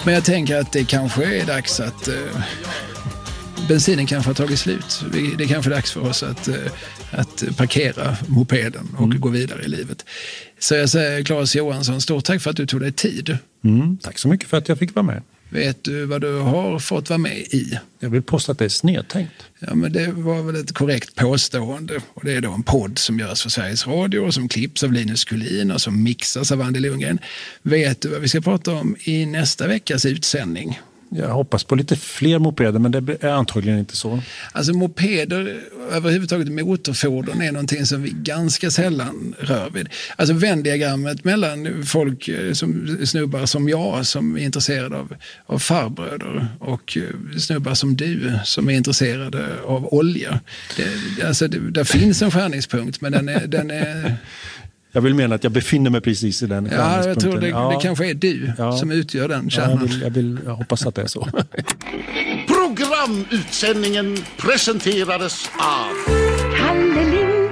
Men jag tänker att det kanske är dags att bensinen kanske har tagit slut. Det är kanske dags för oss att parkera mopeden och gå vidare i livet. Så jag säger Claes Johansson, stort tack för att du tog dig tid. Tack så mycket för att jag fick vara med. Vet du vad du har fått vara med i? Jag vill påstå att det är snedtänkt. Ja, men det var väl ett korrekt påstående. Och det är då en podd som görs för Sveriges Radio och som klipps av Linus Kullin och som mixas av Andy Lundgren. Vet du vad vi ska prata om i nästa veckas utsändning? Jag hoppas på lite fler mopeder, men det är antagligen inte så. Alltså mopeder, överhuvudtaget motorfordon, är någonting som vi ganska sällan rör vid. Alltså Venn-diagrammet mellan folk som snubbar som jag som är intresserade av farbröder och snubbar som du som är intresserade av olja. Där finns en skärningspunkt, men den är Jag vill mena att jag befinner mig precis i den skärningspunkten. Ja, jag tror det kanske är du som utgör den kärnan. Jag hoppas att det är så. Programutsändningen presenterades av Kalle Lind,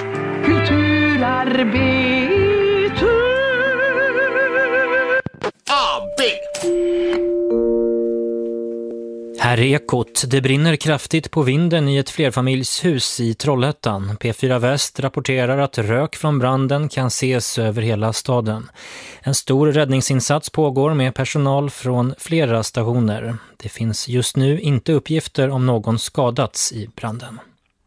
kulturarbetare. AB. Här är Ekot. Det brinner kraftigt på vinden i ett flerfamiljshus i Trollhättan. P4 Väst rapporterar att rök från branden kan ses över hela staden. En stor räddningsinsats pågår med personal från flera stationer. Det finns just nu inte uppgifter om någon skadats i branden.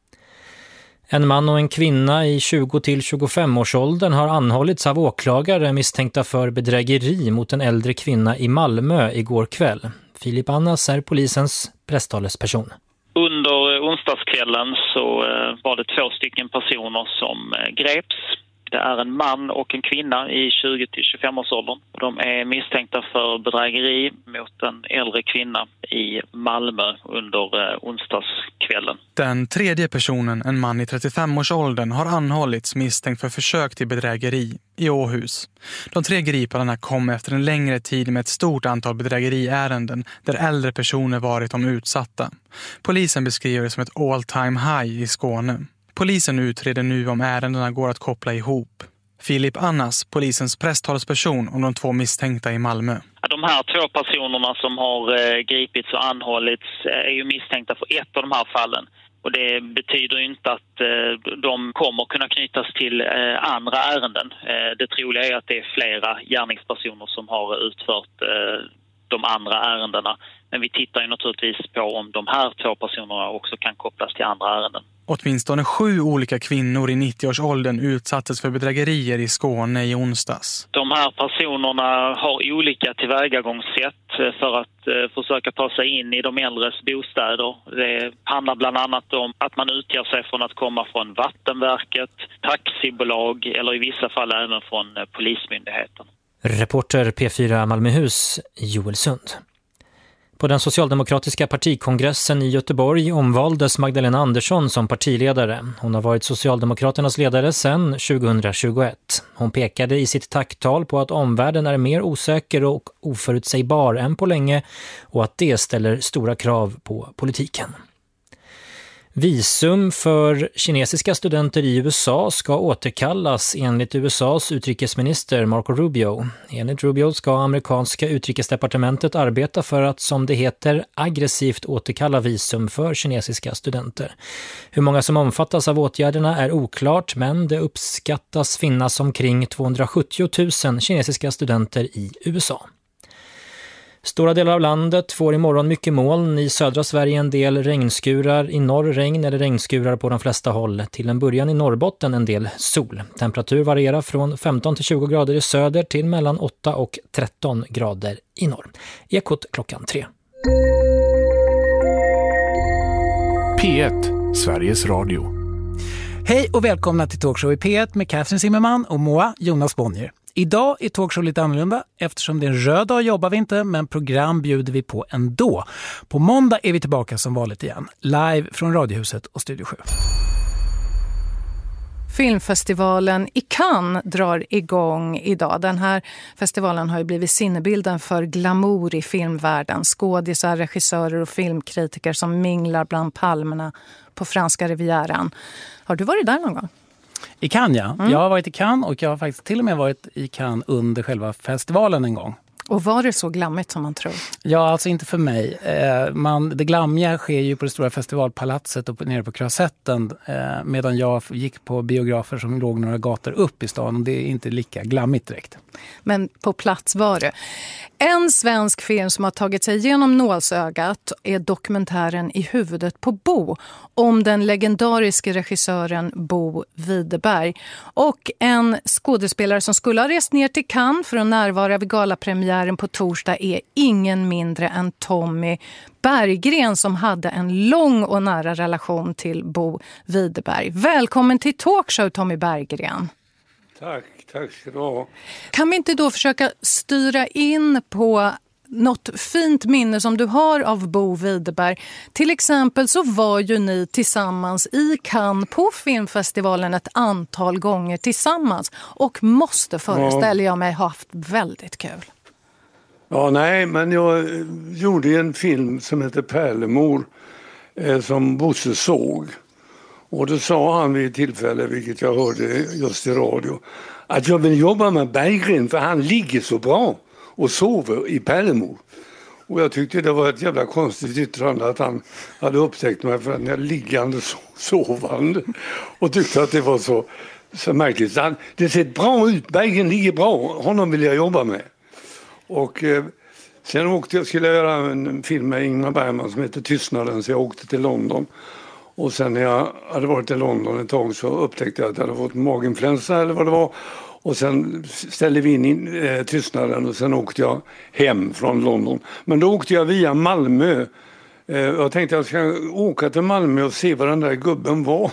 En man och en kvinna i 20-25-årsåldern har anhållits av åklagare misstänkta för bedrägeri mot en äldre kvinna i Malmö igår kväll. Filip Annas är polisens presstalesperson. Under onsdagskvällen så var det 2 stycken personer som greps. Det är en man och en kvinna i 20-25-årsåldern. De är misstänkta för bedrägeri mot en äldre kvinna i Malmö under onsdagskvällen. Den tredje personen, en man i 35-årsåldern, har anhållits misstänkt för försök till bedrägeri i Åhus. De 3 gripandena kom efter en längre tid med ett stort antal bedrägeriärenden där äldre personer varit de utsatta. Polisen beskriver det som ett all-time high i Skåne. Polisen utreder nu om ärendena går att koppla ihop. Filip Annas, polisens presstalesperson om de 2 misstänkta i Malmö. De här 2 personerna som har gripits och anhållits är ju misstänkta för ett av de här fallen. Och det betyder inte att de kommer kunna knytas till andra ärenden. Det troliga är att det är flera gärningspersoner som har utfört de andra ärendena. Men vi tittar ju naturligtvis på om de här 2 personerna också kan kopplas till andra ärenden. Åtminstone 7 olika kvinnor i 90-årsåldern utsattes för bedrägerier i Skåne i onsdags. De här personerna har olika tillvägagångssätt för att försöka ta sig in i de äldres bostäder. Det handlar bland annat om att man utger sig från att komma från Vattenverket, taxibolag eller i vissa fall även från Polismyndigheten. Reporter P4 Malmöhus, Joel Sund. På den socialdemokratiska partikongressen i Göteborg omvaldes Magdalena Andersson som partiledare. Hon har varit Socialdemokraternas ledare sedan 2021. Hon pekade i sitt tacktal på att omvärlden är mer osäker och oförutsägbar än på länge och att det ställer stora krav på politiken. Visum för kinesiska studenter i USA ska återkallas enligt USAs utrikesminister Marco Rubio. Enligt Rubio ska amerikanska utrikesdepartementet arbeta för att, som det heter, aggressivt återkalla visum för kinesiska studenter. Hur många som omfattas av åtgärderna är oklart, men det uppskattas finnas omkring 270 000 kinesiska studenter i USA. Stora delar av landet får imorgon mycket moln. I södra Sverige en del regnskurar, i norr regn eller regnskurar på de flesta håll. Till en början i Norrbotten en del sol. Temperatur varierar från 15 till 20 grader i söder till mellan 8 och 13 grader i norr. Ekot 3. P1, Sveriges Radio. Hej och välkomna till Talkshow i P1 med Katrin Zimmerman och Moa Jonas Bonnier. Idag är Talkshow lite annorlunda eftersom det är en röd dag jobbar vi inte, men program bjuder vi på ändå. På måndag är vi tillbaka som vanligt igen, live från Radiohuset och Studio 7. Filmfestivalen i Cannes drar igång idag. Den här festivalen har ju blivit sinnebilden för glamour i filmvärlden. Skådisar, regissörer och filmkritiker som minglar bland palmerna på franska rivieran. Har du varit där någon gång? I Cannes, ja. Jag har varit i Cannes och jag har faktiskt till och med varit i Cannes under själva festivalen en gång. Och var det så glammigt som man tror? Ja, alltså inte för mig. Det glammiga sker ju på det stora festivalpalatset och nere på Krasetten, medan jag gick på biografer som låg några gator upp i stan, och det är inte lika glammigt direkt. Men på plats var det. En svensk film som har tagit sig igenom nålsögat är dokumentären I huvudet på Bo, om den legendariske regissören Bo Widerberg. Och en skådespelare som skulle ha rest ner till Cannes för att närvara vid galapremiären på torsdag är ingen mindre än Tommy Berggren, som hade en lång och nära relation till Bo Widerberg. Välkommen till Talkshow, Tommy Berggren. Tack ska du ha. Kan vi inte då försöka styra in på något fint minne som du har av Bo Widerberg? Till exempel så var ju ni tillsammans i Cannes på filmfestivalen ett antal gånger tillsammans och måste, föreställa jag mig, ha haft väldigt kul. Ja, nej, men jag gjorde en film som heter Pärlemor som Bosse såg. Och då sa han vid ett tillfälle, vilket jag hörde just i radio, att jag vill jobba med Berggren för han ligger så bra och sover i Pärlemor. Och jag tyckte det var ett jävla konstigt yttrande att han hade upptäckt mig för att jag liggande sovande. Och tyckte att det var så märkligt. Det ser bra ut, Berggren ligger bra, honom vill jag jobba med. Och sen skulle jag göra en film med Ingmar Bergman som heter Tystnaden, så jag åkte till London. Och sen när jag hade varit i London ett tag så upptäckte jag att jag hade fått maginfluensa eller vad det var. Och sen ställde vi in Tystnaden och sen åkte jag hem från London. Men då åkte jag via Malmö. Jag tänkte att jag ska åka till Malmö och se vad den där gubben var.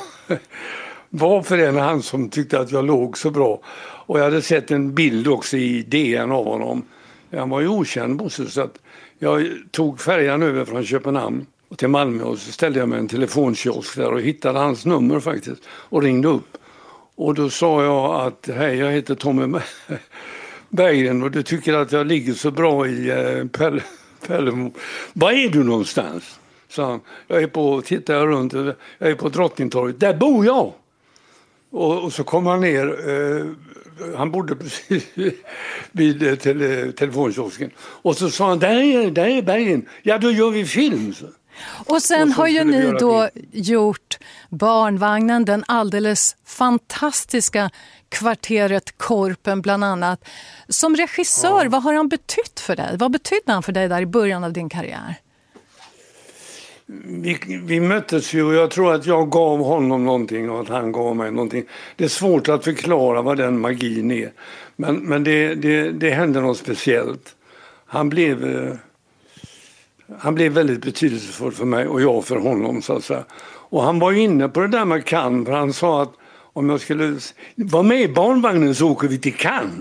Varför är det han som tyckte att jag låg så bra? Och jag hade sett en bild också i DN av honom. Han var ju okänd, Bosse, så att jag tog färjan över från Köpenhamn och till Malmö och så ställde jag mig en telefonkiosk där och hittade hans nummer faktiskt och ringde upp. Och då sa jag att hej, jag heter Tommy Berggren och du tycker att jag ligger så bra i Pärlemor. Var är du någonstans? Så han, tittar jag runt, jag är på Drottningtorget, där bor jag! Och så kom han ner, han bodde precis vid telefonkiosken. Och så sa han, där är Berggren. Ja, då gör vi film. Och sen har ju ni då gjort Barnvagnen, den alldeles fantastiska Kvarteret Korpen bland annat. Som regissör, vad har han betytt för dig? Vad betydde han för dig där i början av din karriär? Vi möttes ju och jag tror att jag gav honom någonting och att han gav mig någonting. Det är svårt att förklara vad den magin är. Men det hände något speciellt. Han blev väldigt betydelsefull för mig och jag för honom, så att säga. Och han var inne på det där med Cannes, för han sa att om jag skulle vara med i Barnvagnen så åker vi till Cannes.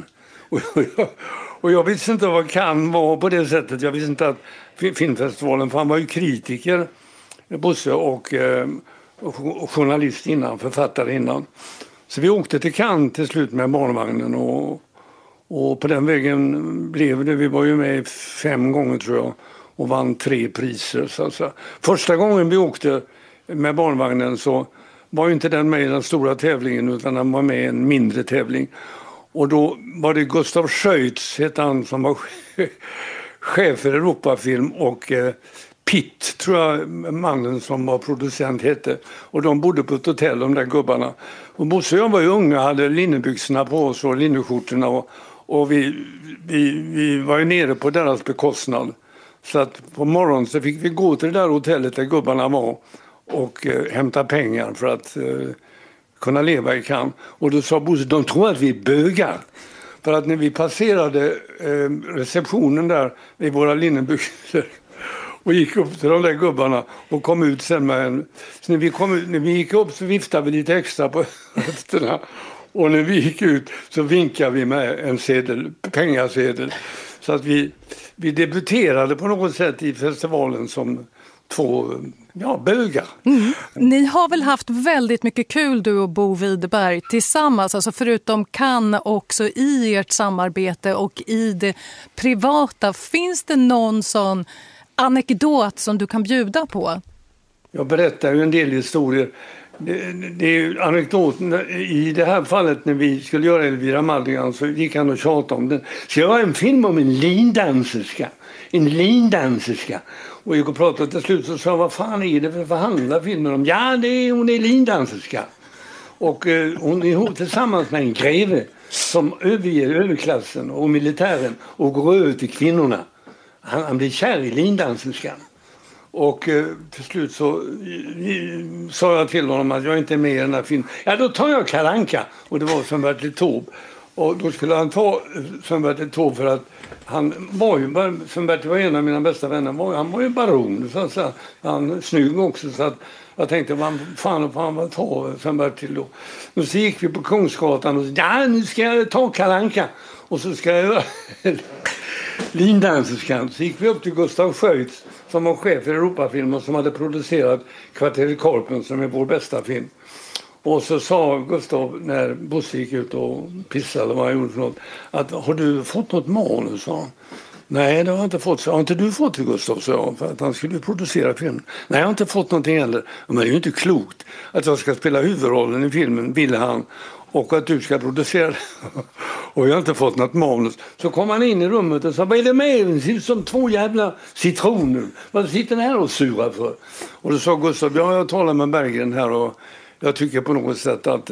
Och jag visste inte vad Cannes var på det sättet. Jag visste inte att filmfestivalen, för han var ju kritiker, Bosse, och journalist innan, författare innan. Så vi åkte till Cannes till slut med Barnvagnen och på den vägen blev det. Vi var ju med 5 gånger tror jag och vann 3 priser. Så att säga. Första gången vi åkte med Barnvagnen så var ju inte den med i den stora tävlingen utan den var med i en mindre tävling. Och då var det Gustav Schöitz, hette han, som var chef för Europafilm, och Pitt, tror jag mannen som var producent hette. Och de bodde på ett hotell, de där gubbarna. Och Bosse och jag var ju unga, hade linnebyxorna på oss och linneskjortorna. Och vi var ju nere på deras bekostnad. Så att på morgonen så fick vi gå till det där hotellet där gubbarna var och hämta pengar för att kunna leva i Cannes. Och då sa Bosse, de tror att vi är bögar. För att när vi passerade receptionen där i våra linnenbyxor och gick upp till de där gubbarna och kom ut sen med en... Så när vi gick upp så viftade vi lite extra på höfterna. Och när vi gick ut så vinkade vi med en pengasedel. Så att vi debuterade på något sätt i festivalen som 2 bögar. Mm. Ni har väl haft väldigt mycket kul, du och Bo Widerberg, tillsammans, alltså förutom Cannes också i ert samarbete och i det privata. Finns det någon sån anekdot som du kan bjuda på? Jag berättar ju en del historier. Det är ju anekdoten. I det här fallet när vi skulle göra Elvira Madigan så gick han och tjatade om den. Så jag har en film om en lindanserska. En lindanserska. Och jag pratade till slut och sa, vad fan är det för handlar filmen om? Ja, hon är lindanserska. Och hon är ihop tillsammans med en greve som överger överklassen och militären och går över till kvinnorna. Han blir kär i lindanserskan. Och till slut så sa jag till honom att jag inte är med i den här filmen. Ja, då tar jag Kalle Anka. Och det var Sven-Bertil Taube. Och då skulle han ta Sven-Bertil Taube för att han var ju, Sven-Bertil var en av mina bästa vänner. Han var ju baron. Så han snygg också. Så att jag tänkte, vad ta Sven-Bertil då? Och så gick vi på Kungsgatan och sa, ja, nu ska jag ta Kalle Anka. Och så ska jag göra lindanserskan. Så gick vi upp till Gustav Sjöitz som var chef för Europafilm och som hade producerat Kvarter i Korpen som är vår bästa film. Och så sa Gustav när Bosse gick ut och pissade vad han gjorde för något, att har du fått något manus? Sa han. Nej, det har jag inte fått. Så har inte du fått det, Gustav? Så jag, för att han skulle producera filmen. Nej, jag har inte fått någonting heller. Men det är ju inte klokt att jag ska spela huvudrollen i filmen, ville han. Och att du ska producera det. Och jag har inte fått något manus. Så kom han in i rummet och sa, vad är det med? Det ser ut som 2 jävla citroner. Vad sitter ni här och surar för? Och då sa Gustav, ja, jag talar med Berggren här och jag tycker på något sätt att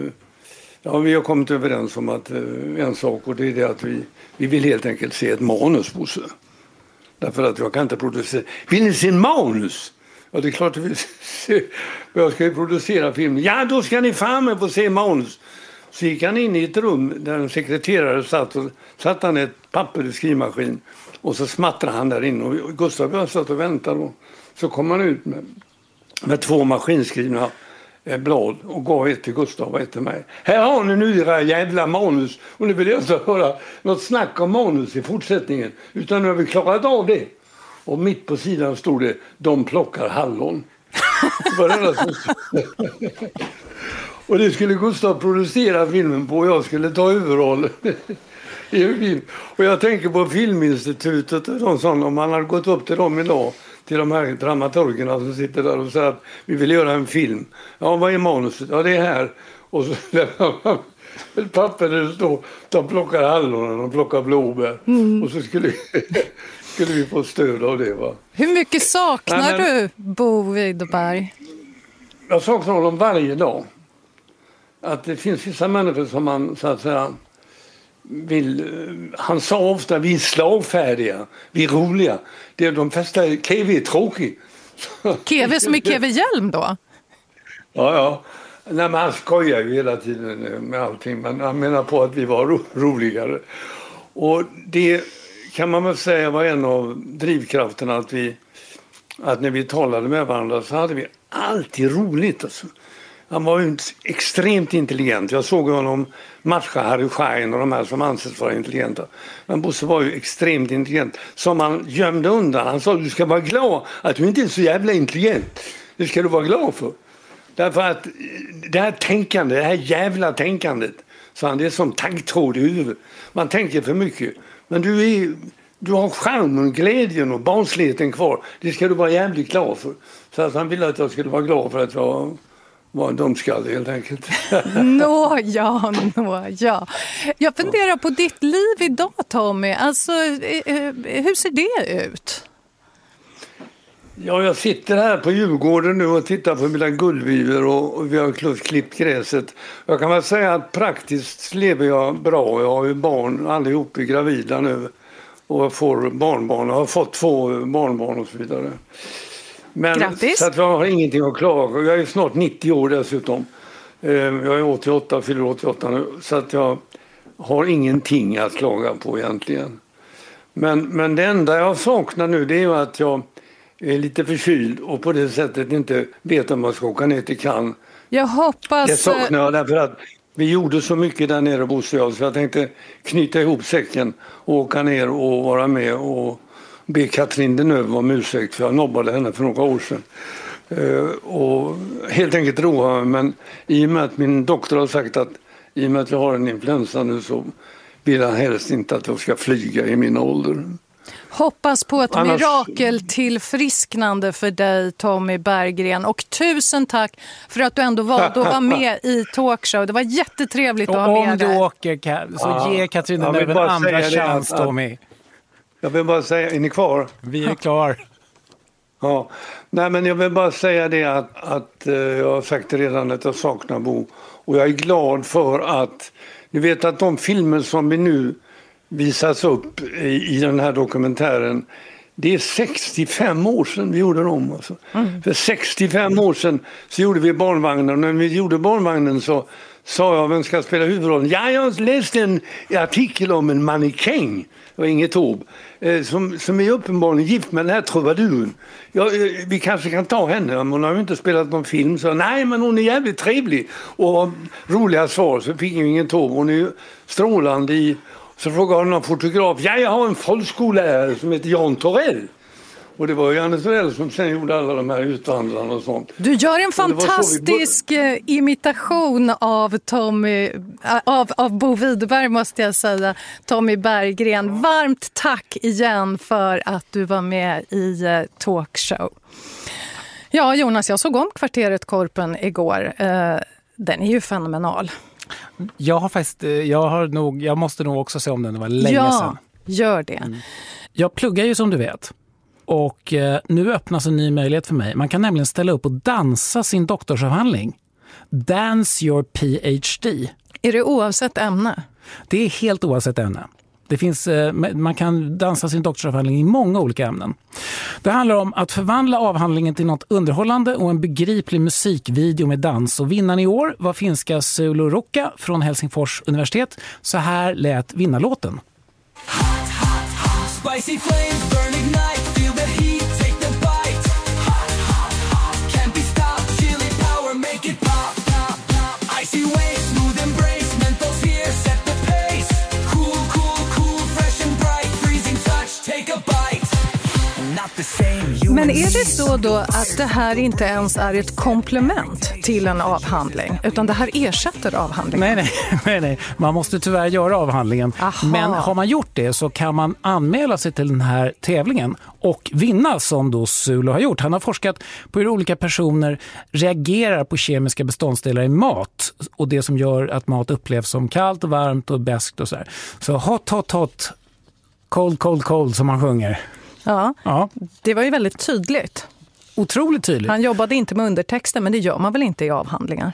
vi har kommit överens om att en sak, och det är det att vi vill helt enkelt se ett manus, Bosse. Därför att jag kan inte producera. Vill ni se en manus? Ja, det är klart att vi se. Jag ska ju producera filmen. Ja, då ska ni fan med få se manus. Så gick han in i ett rum där en sekreterare satt han ett papper i skrivmaskin. Och så smattrade han där inne. Och Gustav satt och väntade. Och så kom han ut med 2 maskinskrivna blad och gav ett till Gustav och ett till mig. Här har ni nu era jävla manus. Och nu vill jag inte höra något snack om manus i fortsättningen. Utan nu har vi klarat av det. Och mitt på sidan stod det, de plockar hallon. Och det skulle Gustav producera filmen på och jag skulle ta huvudrollen i en film. Och jag tänker på Filminstitutet och de sådana, om man hade gått upp till dem idag, till de här dramaturgerna som sitter där och säger att vi vill göra en film. Ja, vad är manuset? Ja, det är här. Och så lämnar man ett papper där det står, de plockar hallon och plockar blåbär. Och så skulle vi få stöd av det, va? Hur mycket saknar du Bo Widerberg? Jag saknar honom varje dag. Att det finns vissa människor som man så att säga vill. Han sa ofta, vi är slagfärdiga, vi är roliga. Det är de flesta, KV är tråkig. KV som är KV Hjelm då? Ja. Nej, men han skojar ju hela tiden med allting. Men han menar på att vi var roligare. Och det kan man väl säga var en av drivkrafterna att när vi talade med varandra så hade vi alltid roligt. Alltså. Han var ju extremt intelligent. Jag såg honom matcha Harry Schein och de här som anses vara intelligenta. Men Bosse var ju extremt intelligent. Som han gömde undan. Han sa, du ska vara glad att du inte är så jävla intelligent. Det ska du vara glad för. Därför att det här jävla tänkandet, så han, det är som taggtråd i huvudet. Man tänker för mycket. Men du har charmen, glädjen och barnsligheten kvar. Det ska du vara jävligt glad för. Så att han ville att jag skulle vara glad för att jag var en dumskalle helt enkelt. Nåja. Jag funderar på ditt liv idag, Tommy. Alltså, hur ser det ut? Ja, jag sitter här på Djurgården nu och tittar på mina guldvivor och vi har klippt gräset. Jag kan väl säga att praktiskt lever jag bra. Jag har ju barn, allihop är gravida nu. Och jag får barnbarn. Jag har fått 2 barnbarn och så vidare. Men, grattis! Så att jag har ingenting att klaga. Jag är snart 90 år dessutom. Jag är 88, fyller 88 nu. Så att jag har ingenting att klaga på egentligen. Men det enda jag saknar nu, det är ju att jag är lite förkyld och på det sättet inte vet om man ska åka ner till Cannes. Jag hoppas... Det saknar jag därför att vi gjorde så mycket där nere, Bosse och jag, så jag tänkte knyta ihop säcken och åka ner och vara med och be Katrin Deneuve om ursäkt, för jag nobbade henne för några år sedan. Och helt enkelt roa mig, men i och med att min doktor har sagt att i och med att jag har en influensa nu så vill han helst inte att jag ska flyga i min ålder. Hoppas på ett mirakeltillfrisknande för dig, Tommy Berggren. Och tusen tack för att du ändå valde att vara med i talkshow. Det var jättetrevligt att ha med dig. Om du åker så ge Katarina Lööf en andra chans, Tommy. Jag vill bara säga, är ni kvar? Vi är klar. Ja, nej men jag vill bara säga det att jag har sagt det redan att jag saknar Bo. Och jag är glad för att, ni vet att de filmer som vi nu visas upp i den här dokumentären, det är 65 år sedan vi gjorde dem. Alltså. För 65 år sedan så gjorde vi Barnvagnen, och när vi gjorde Barnvagnen så sa jag, vem ska spela huvudrollen? Ja, jag läste en artikel om en mannekäng, det var Inget Taube, som är uppenbarligen gift med den här trubaduren. Vi kanske kan ta henne, hon har ju inte spelat någon film, så nej, men hon är jävligt trevlig och roliga svar, så fick jag Inget Taube. Hon är ju strålande i. Så frågade han någon fotograf, jag har en folkskollärare som heter Jan Torell. Och det var ju Janne Torell som sen gjorde alla de här utvandrarna och sånt. Du gör en fantastisk imitation av av Bo Widerberg, måste jag säga. Tommy Berggren, varmt tack igen för att du var med i talkshow. Ja, Jonas, jag såg om Kvarteret Korpen igår. Den är ju fenomenal. Jag måste nog också se om den, det var länge sedan. Ja, gör det. Jag pluggar ju som du vet. Och nu öppnas en ny möjlighet för mig. Man kan nämligen ställa upp och dansa sin doktorsavhandling. Dance your PhD. Är det oavsett ämne? Det är helt oavsett ämne. Det finns, man kan dansa sin doktorsavhandling i många olika ämnen. Det handlar om att förvandla avhandlingen till något underhållande och en begriplig musikvideo med dans. Och vinnaren i år var finska Sulu Rukka från Helsingfors universitet. Så här lät vinnarlåten. Spicy flames burn ignite, feel the heat, take the bite. Can't be stopped, chili power, make it pop. Icy waves, smooth embrace, mentals here, set the pace. Cool, cool, cool, fresh and bright, freezing touch, take a bite. Not the same. Men är det så då att det här inte ens är ett komplement till en avhandling, utan det här ersätter avhandlingen? Nej. Man måste tyvärr göra avhandlingen. Aha. Men har man gjort det så kan man anmäla sig till den här tävlingen och vinna, som då Sulu har gjort. Han har forskat på hur olika personer reagerar på kemiska beståndsdelar i mat och det som gör att mat upplevs som kallt och varmt och beskt och så här. Så hot, hot, hot, cold, cold, cold som man sjunger. Ja, det var ju väldigt tydligt. Otroligt tydligt. Han jobbade inte med undertexter, men det gör man väl inte i avhandlingar?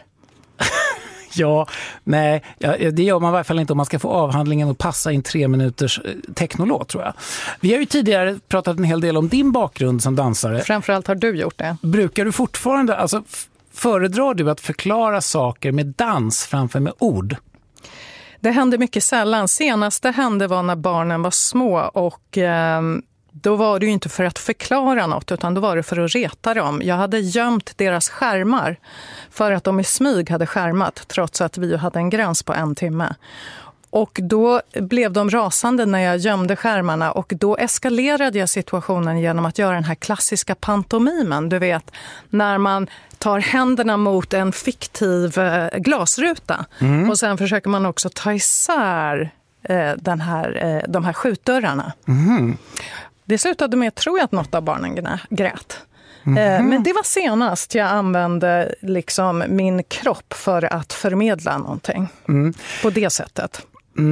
Det gör man i alla fall inte om man ska få avhandlingen att passa in 3 minuters technolåt, tror jag. Vi har ju tidigare pratat en hel del om din bakgrund som dansare. Framförallt har du gjort det. Brukar du fortfarande, föredrar du att förklara saker med dans framför med ord? Det hände mycket sällan. Senast det hände var när barnen var små och då var det ju inte för att förklara något, utan då var det för att reta dem. Jag hade gömt deras skärmar för att de i smyg hade skärmat, trots att vi hade en gräns på 1 timme. Och då blev de rasande när jag gömde skärmarna, och då eskalerade jag situationen genom att göra den här klassiska pantomimen. Du vet, när man tar händerna mot en fiktiv glasruta och sen försöker man också ta isär de här skjutdörrarna. Det slutade med, tror jag, att något av barnen grät. Men det var senast jag använde liksom min kropp för att förmedla någonting. På det sättet.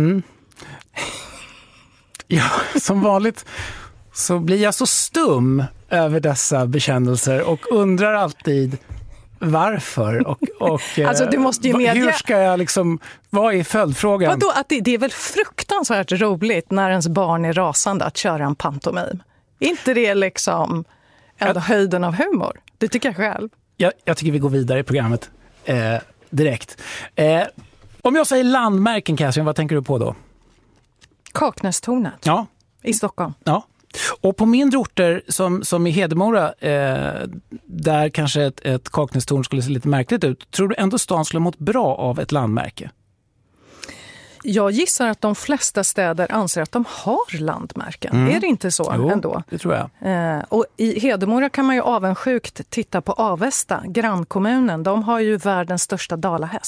Ja, som vanligt så blir jag så stum över dessa bekännelser och undrar alltid varför. Och alltså, du måste ju medge... Hur ska jag vad är följdfrågan? Vadå, att det är väl fruktansvärt roligt när ens barn är rasande att köra en pantomim? Inte det ändå höjden av humor? Det tycker jag själv. Jag tycker vi går vidare i programmet direkt. Om jag säger landmärken, Katrin, vad tänker du på då? Kaknästornet. Ja. I Stockholm. Ja. Och på mindre orter som i Hedemora, där kanske ett Kaknästorn skulle se lite märkligt ut, tror du ändå stan skulle mått bra av ett landmärke? Jag gissar att de flesta städer anser att de har landmärken. Är det inte så ändå? Det tror jag. Och i Hedemora kan man ju avundsjukt titta på Avesta, grannkommunen. De har ju världens största dalahäst.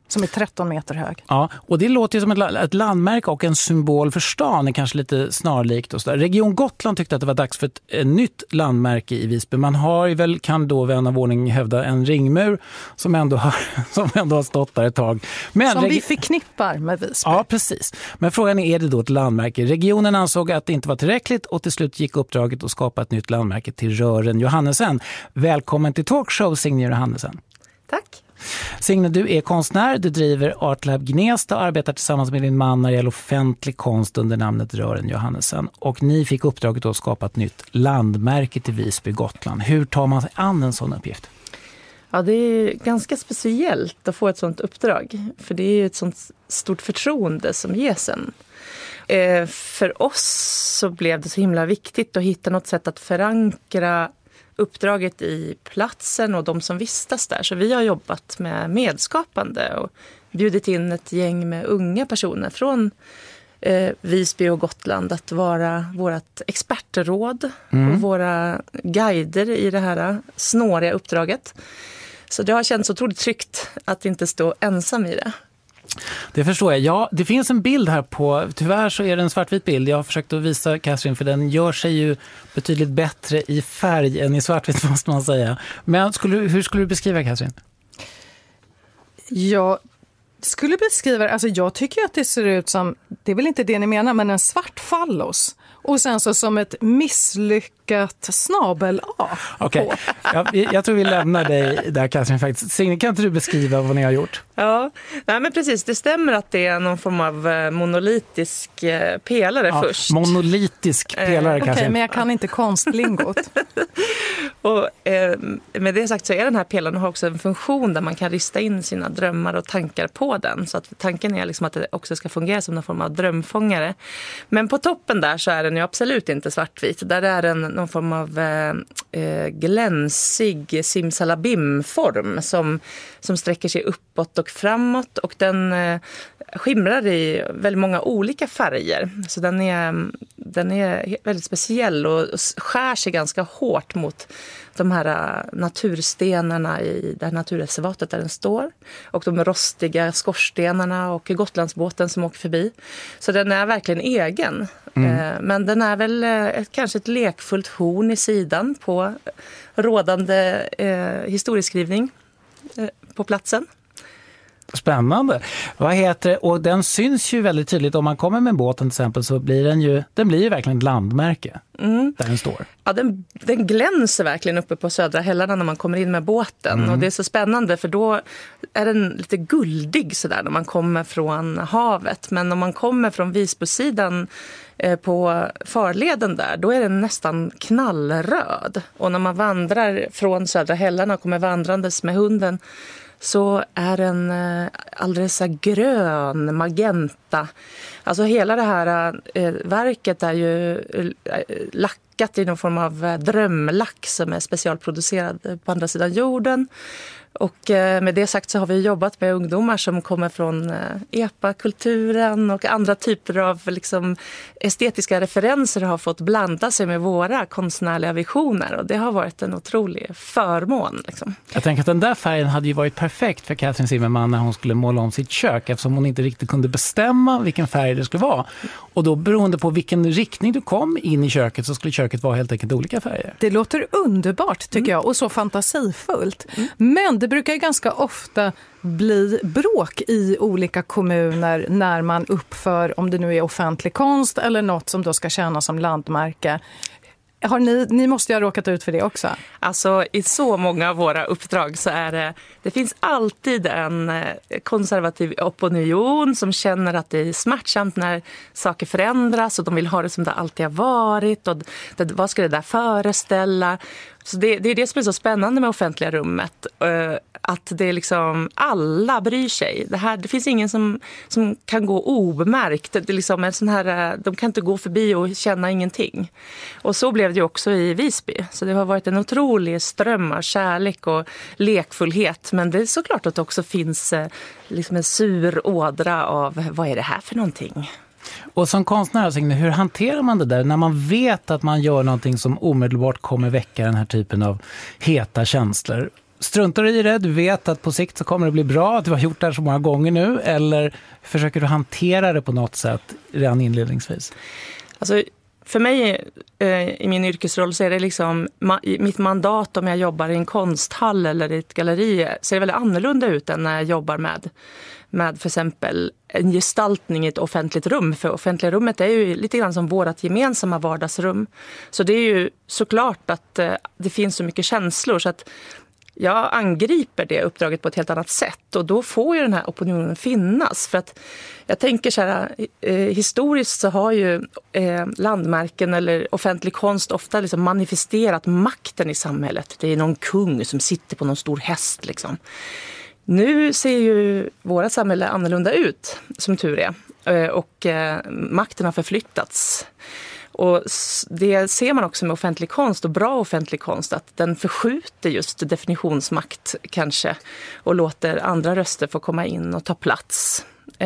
Som är 13 meter hög. Ja, och det låter ju som ett landmärke och en symbol för stan är kanske lite snarlikt. Och så där. Region Gotland tyckte att det var dags för ett nytt landmärke i Visby. Man har ju väl, kan då vän av ordning hävda, en ringmur som ändå har stått där ett tag. Men som vi förknippar med Visby. Ja, precis. Men frågan är det då ett landmärke? Regionen ansåg att det inte var tillräckligt och till slut gick uppdraget att skapa ett nytt landmärke till Rören Johannesen. Välkommen till Talkshow, Signe Johannesen. Tack. Signe, du är konstnär, du driver Artlab Gnesta och arbetar tillsammans med din man när det gäller offentlig konst under namnet Rören Johannesen. Och ni fick uppdraget att skapa ett nytt landmärke till Visby, Gotland. Hur tar man sig an en sån uppgift? Ja, det är ganska speciellt att få ett sånt uppdrag. För det är ju ett sånt stort förtroende som ges en. För oss så blev det så himla viktigt att hitta något sätt att förankra uppdraget i platsen och de som vistas där. Så vi har jobbat med medskapande och bjudit in ett gäng med unga personer från Visby och Gotland att vara vårt expertråd och våra guider i det här snåriga uppdraget. Så det har känts otroligt tryggt att inte stå ensam i det. Det förstår jag. Ja, det finns en bild här på, tyvärr så är det en svartvit bild. Jag har försökt att visa Katrin för den gör sig ju betydligt bättre i färg än i svartvitt måste man säga. Men hur skulle du beskriva Katrin? Jag skulle beskriva, alltså jag tycker att det ser ut som, det är väl inte det ni menar, men en svart fallos. Och sen så som ett misslyckat snabel-A. Okej, jag tror vi lämnar dig där Katrin faktiskt. Signe, kan inte du beskriva vad ni har gjort? Ja, nej men precis. Det stämmer att det är någon form av monolitisk pelare först. Monolitisk pelare Katrin. Okej, men jag kan inte konstlingot. Och med det sagt så är den här pelaren har också en funktion där man kan rista in sina drömmar och tankar på den. Så att tanken är liksom att det också ska fungera som någon form av drömfångare. Men på toppen där så är den ju absolut inte svartvit. Där är den någon form av glänsig simsalabim-form som sträcker sig uppåt och framåt. Och den skimrar i väldigt många olika färger. Så den är väldigt speciell och skär sig ganska hårt mot de här naturstenarna i det här naturreservatet där den står. Och de rostiga skorstenarna och Gotlandsbåten som åker förbi. Så den är verkligen egen. Men den är väl kanske ett lekfullt horn i sidan på rådande historieskrivning på platsen. Spännande. Vad heter det? Och den syns ju väldigt tydligt. Om man kommer med båten till exempel så blir den blir ju verkligen ett landmärke där den står. Ja, den glänser verkligen uppe på södra hällarna när man kommer in med båten. Och det är så spännande för då är den lite guldig sådär när man kommer från havet. Men om man kommer från Visbysidan på farleden där, då är den nästan knallröd. Och när man vandrar från södra hällarna och kommer vandrandes med hunden så är den alldeles grön, magenta. Alltså hela det här verket är ju lackat i någon form av drömlack som är specialproducerad på andra sidan jorden. Och med det sagt så har vi jobbat med ungdomar som kommer från epa-kulturen och andra typer av liksom estetiska referenser har fått blanda sig med våra konstnärliga visioner. Och det har varit en otrolig förmån. Liksom. Jag tänker att den där färgen hade ju varit perfekt för Katrin Zimmerman när hon skulle måla om sitt kök eftersom hon inte riktigt kunde bestämma vilken färg det skulle vara. Och då beroende på vilken riktning du kom in i köket så skulle köket vara helt enkelt olika färger. Det låter underbart tycker jag och så fantasifullt. Men det brukar ju ganska ofta bli bråk i olika kommuner när man uppför, om det nu är offentlig konst eller något som då ska tjäna som landmärke. Ni måste ju ha råkat ut för det också. Alltså i så många av våra uppdrag så är det finns alltid en konservativ opinion som känner att det är smärtsamt när saker förändras och de vill ha det som det alltid har varit och vad ska det där föreställa? Så det är det som är så spännande med offentliga rummet. Att det är liksom, alla bryr sig. Det finns ingen som kan gå obemärkt. Det är liksom en sån här, de kan inte gå förbi och känna ingenting. Och så blev det ju också i Visby. Så det har varit en otrolig ström av kärlek och lekfullhet. Men det är såklart att det också finns liksom en sur ådra av vad är det här för någonting? Och som konstnär, Signe, hur hanterar man det där när man vet att man gör någonting som omedelbart kommer väcka den här typen av heta känslor? struntar du i det? Du vet att på sikt så kommer det bli bra, att du har gjort det här så många gånger nu, eller försöker du hantera det på något sätt redan inledningsvis? Alltså, för mig i min yrkesroll så är det liksom mitt mandat om jag jobbar i en konsthall eller i ett galleri ser väldigt annorlunda ut än när jag jobbar med för exempel en gestaltning i ett offentligt rum. För offentliga rummet är ju lite grann som vårt gemensamma vardagsrum. Så det är ju såklart att det finns så mycket känslor så att jag angriper det uppdraget på ett helt annat sätt och då får ju den här opinionen finnas. För att jag tänker så här, historiskt så har ju landmärken eller offentlig konst ofta liksom manifesterat makten i samhället. Det är någon kung som sitter på någon stor häst liksom. Nu ser ju våra samhälle annorlunda ut, som tur är. Och makten har förflyttats. Och det ser man också med offentlig konst och bra offentlig konst, att den förskjuter just definitionsmakt kanske och låter andra röster få komma in och ta plats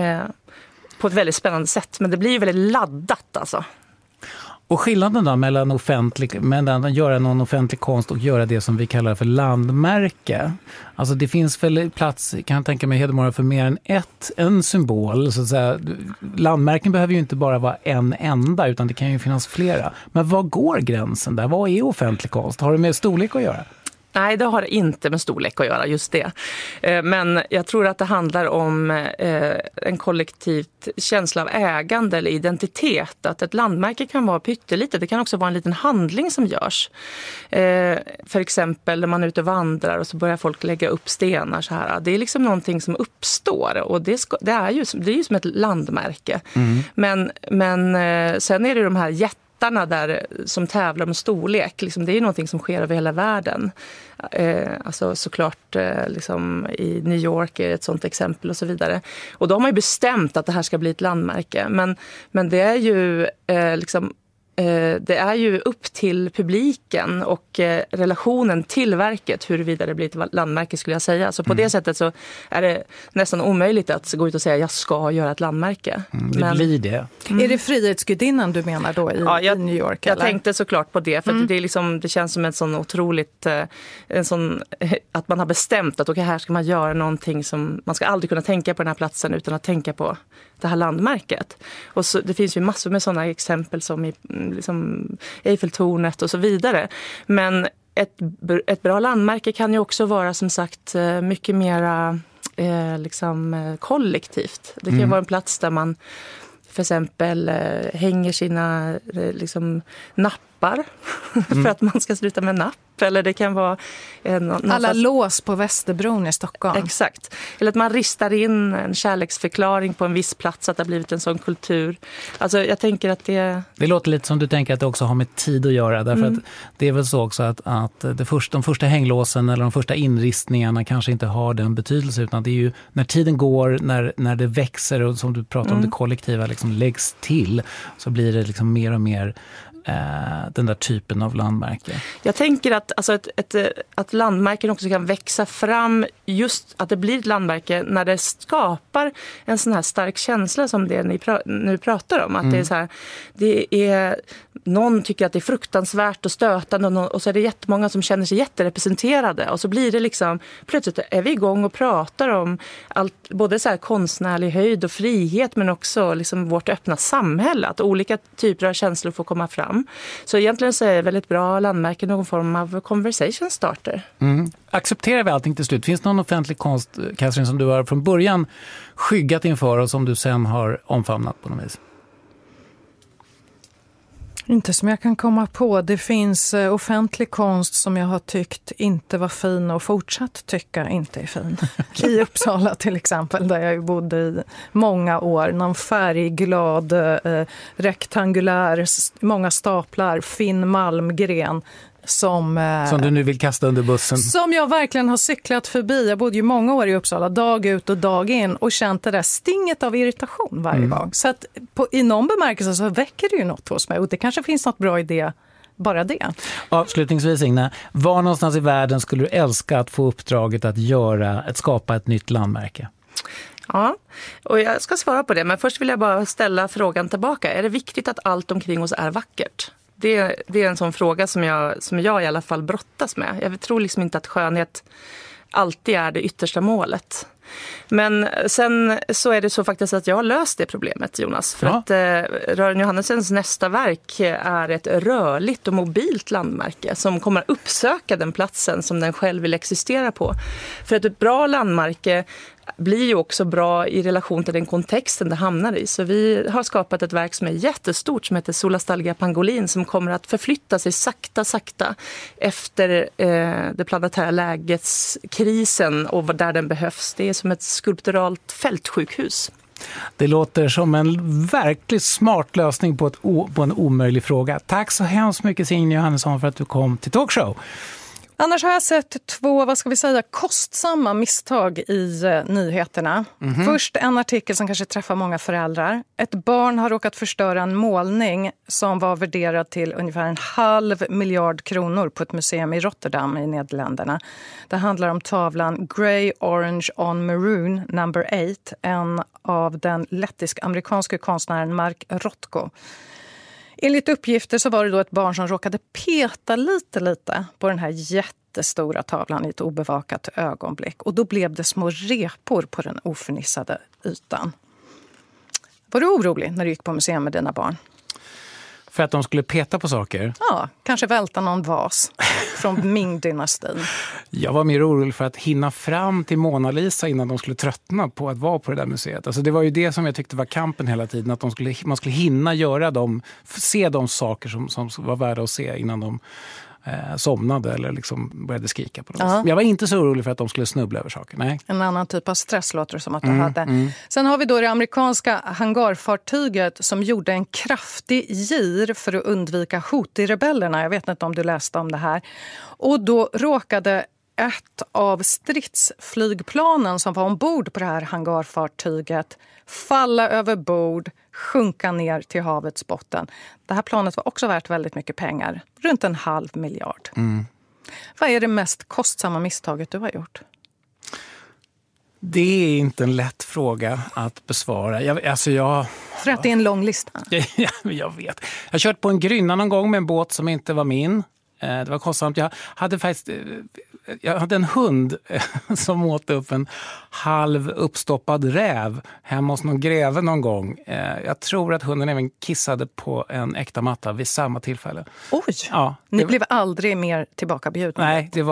på ett väldigt spännande sätt. Men det blir ju väldigt laddat alltså. Och skillnaden då mellan att göra någon offentlig konst och göra det som vi kallar för landmärke. Alltså det finns väl plats, kan jag tänka mig, Hedemora för mer än en symbol. Så att säga. Landmärken behöver ju inte bara vara en enda utan det kan ju finnas flera. Men vad går gränsen där? Vad är offentlig konst? Har det med storlek att göra? Nej, det har inte med storlek att göra, just det. Men jag tror att det handlar om en kollektivt känsla av ägande eller identitet. Att ett landmärke kan vara pyttelitet. Det kan också vara en liten handling som görs. För exempel när man är ute och vandrar och så börjar folk lägga upp stenar så här. Det är liksom någonting som uppstår och det är ju som ett landmärke. Mm. Men sen är det de här där som tävlar om storlek, liksom, det är någonting som sker över hela världen. Alltså såklart liksom, i New York är ett sånt exempel och så vidare. Och då har man ju bestämt att det här ska bli ett landmärke. Men det är ju det är ju upp till publiken och relationen till verket huruvida det blir ett landmärke skulle jag säga. Så på det sättet så är det nästan omöjligt att gå ut och säga jag ska göra ett landmärke. Det blir det. Är det Frihetsgudinnan du menar då i New York? Jag tänkte såklart på det för att det är liksom, det känns som en sån otroligt att man har bestämt att här ska man göra någonting som man ska aldrig kunna tänka på den här platsen utan att tänka på det här landmärket. Och så, det finns ju massor med sådana exempel som i liksom Eiffeltornet och så vidare. Men ett bra landmärke kan ju också vara som sagt mycket mera kollektivt. Det kan vara en plats där man för exempel hänger sina nappar för att man ska sluta med napp. Eller det kan vara alla lås på Västerbron i Stockholm. Exakt. Eller att man ristar in en kärleksförklaring på en viss plats, att det har blivit en sån kultur. Alltså jag tänker att det låter lite som du tänker att det också har med tid att göra. Därför att det är väl så också att de första hänglåsen eller de första inristningarna kanske inte har den betydelse, utan det är ju när tiden går, när det växer och som du pratar om det kollektiva liksom läggs till, så blir det liksom mer och mer den där typen av landmärke. Jag tänker att, alltså att landmärken också kan växa fram, just att det blir ett landmärke när det skapar en sån här stark känsla som det ni nu pratar om. Att det är så här, någon tycker att det är fruktansvärt och stötande och så är det jättemånga som känner sig jätterepresenterade och så blir det liksom, plötsligt är vi igång och pratar om allt, både så här konstnärlig höjd och frihet, men också liksom vårt öppna samhälle, att olika typer av känslor får komma fram. Så egentligen så är det väldigt bra landmärke någon form av conversation starter. Accepterar vi allting till slut? Finns det någon offentlig konst, Katrin, som du har från början skyggat inför och som du sen har omfamnat på något vis? Inte som jag kan komma på. Det finns offentlig konst som jag har tyckt inte var fin och fortsatt tycka inte är fin. I Uppsala till exempel, där jag bodde i många år. Någon färgglad, rektangulär, många staplar, Finn Malmgren. Som du nu vill kasta under bussen. Som jag verkligen har cyklat förbi. Jag bodde ju många år i Uppsala, dag ut och dag in, och känt det där stinget av irritation varje gång. Så att i någon bemärkelse så väcker det ju något hos mig, och det kanske finns något bra idé bara det. Avslutningsvis, Inga, var någonstans i världen skulle du älska att få uppdraget att skapa ett nytt landmärke? Ja, och jag ska svara på det, men först vill jag bara ställa frågan tillbaka. Är det viktigt att allt omkring oss är vackert? Det är en sån fråga som jag i alla fall brottas med. Jag tror liksom inte att skönhet alltid är det yttersta målet. Men sen så är det så faktiskt att jag har löst det problemet, Jonas. För att Rören Johannessens nästa verk är ett rörligt och mobilt landmärke som kommer uppsöka den platsen som den själv vill existera på. För att ett bra landmärke blir ju också bra i relation till den kontexten det hamnar i. Så vi har skapat ett verk som är jättestort som heter Solastalgia Pangolin som kommer att förflytta sig sakta efter det planetära lägets krisen och där den behövs. Det är som ett skulpturalt fältsjukhus. Det låter som en verkligt smart lösning på en omöjlig fråga. Tack så hemskt mycket Signe Johannesson för att du kom till Talkshow. Annars har jag sett 2, kostsamma misstag i nyheterna. Först en artikel som kanske träffar många föräldrar. Ett barn har råkat förstöra en målning som var värderad till ungefär 500 miljoner kronor på ett museum i Rotterdam i Nederländerna. Det handlar om tavlan Grey Orange on Maroon number 8, en av den lettisk-amerikanske konstnären Mark Rothko. Enligt uppgifter så var det då ett barn som råkade peta lite på den här jättestora tavlan i ett obevakat ögonblick. Och då blev det små repor på den oförnissade ytan. Var du orolig när du gick på museum med dina barn? För att de skulle peta på saker? Ja, kanske välta någon vas från Ming-dynastin. Jag var mer orolig för att hinna fram till Mona Lisa innan de skulle tröttna på att vara på det där museet. Alltså det var ju det som jag tyckte var kampen hela tiden. Att man skulle hinna se de saker som var värda att se innan de somnade eller liksom började skrika på dem. Ja. Jag var inte så orolig för att de skulle snubbla över saker. Nej. En annan typ av stress låter det som att du hade. Sen har vi då det amerikanska hangarfartyget som gjorde en kraftig gir för att undvika Houthi-rebellerna. Jag vet inte om du läste om det här. Och då råkade ett av stridsflygplanen som var ombord på det här hangarfartyget falla över bord, sjunka ner till havets botten. Det här planet var också värt väldigt mycket pengar, runt 500 miljoner. Vad är det mest kostsamma misstaget du har gjort? Det är inte en lätt fråga att besvara. För att det är en lång lista? Jag vet. Jag har kört på en grynna någon gång med en båt som inte var min. Det var kostsamt. Jag hade en hund som åt upp en halv uppstoppad räv hemma hos någon greve någon gång. Jag tror att hunden även kissade på en äkta matta vid samma tillfälle. Oj! Ja, Ni blev aldrig mer tillbakabjudna? Nej, det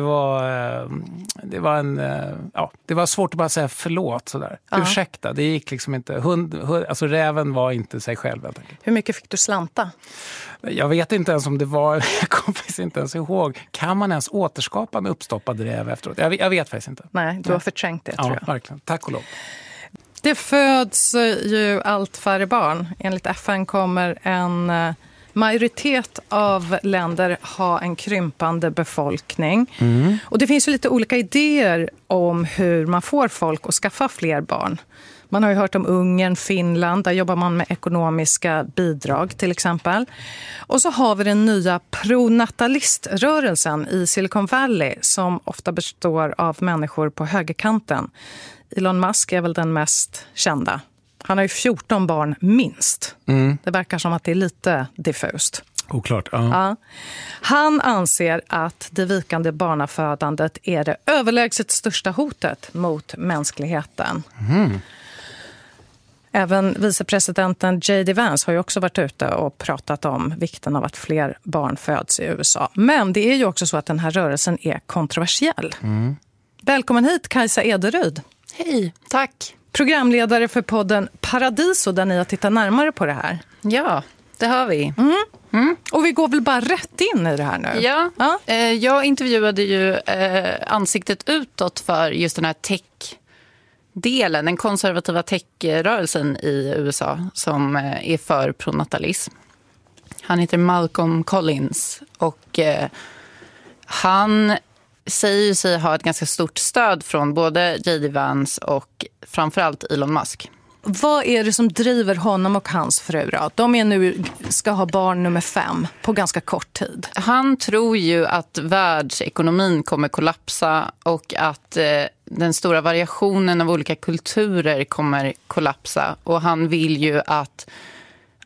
var svårt att bara säga förlåt sådär. Ursäkta, det gick liksom inte. Alltså räven var inte sig själv. Hur mycket fick du slanta? Jag vet inte ens om det var, jag kommer faktiskt inte ens ihåg. Kan man ens återskapa en uppstoppad räv efteråt? Jag vet faktiskt inte. Nej, du har förträngt det tror jag. Ja, verkligen. Tack och lov. Det föds ju allt färre barn. Enligt FN kommer en majoritet av länder ha en krympande befolkning. Och det finns ju lite olika idéer om hur man får folk att skaffa fler barn. Man har ju hört om Ungern, Finland, där jobbar man med ekonomiska bidrag till exempel. Och så har vi den nya pronataliströrelsen i Silicon Valley som ofta består av människor på högerkanten. Elon Musk är väl den mest kända. Han har ju 14 barn minst. Det verkar som att det är lite diffust. Oklart, ja. Han anser att det vikande barnafödandet är det överlägset största hotet mot mänskligheten. Även vicepresidenten J.D. Vance har ju också varit ute och pratat om vikten av att fler barn föds i USA. Men det är ju också så att den här rörelsen är kontroversiell. Välkommen hit Kajsa Ederyd. Hej, tack. Programledare för podden Paradiso där ni har tittat närmare på det här. Ja, det har vi. Och vi går väl bara rätt in i det här nu? Ja. Jag intervjuade ju ansiktet utåt för just den här tech-delen, den konservativa tech-rörelsen i USA som är för pronatalism. Han heter Malcolm Collins och han säger sig ha ett ganska stort stöd från både J.D. Vance och framförallt Elon Musk. Vad är det som driver honom och hans fru då? De ska ha barn nummer 5 på ganska kort tid. Han tror ju att världsekonomin kommer kollapsa och att den stora variationen av olika kulturer kommer kollapsa. Och han vill ju att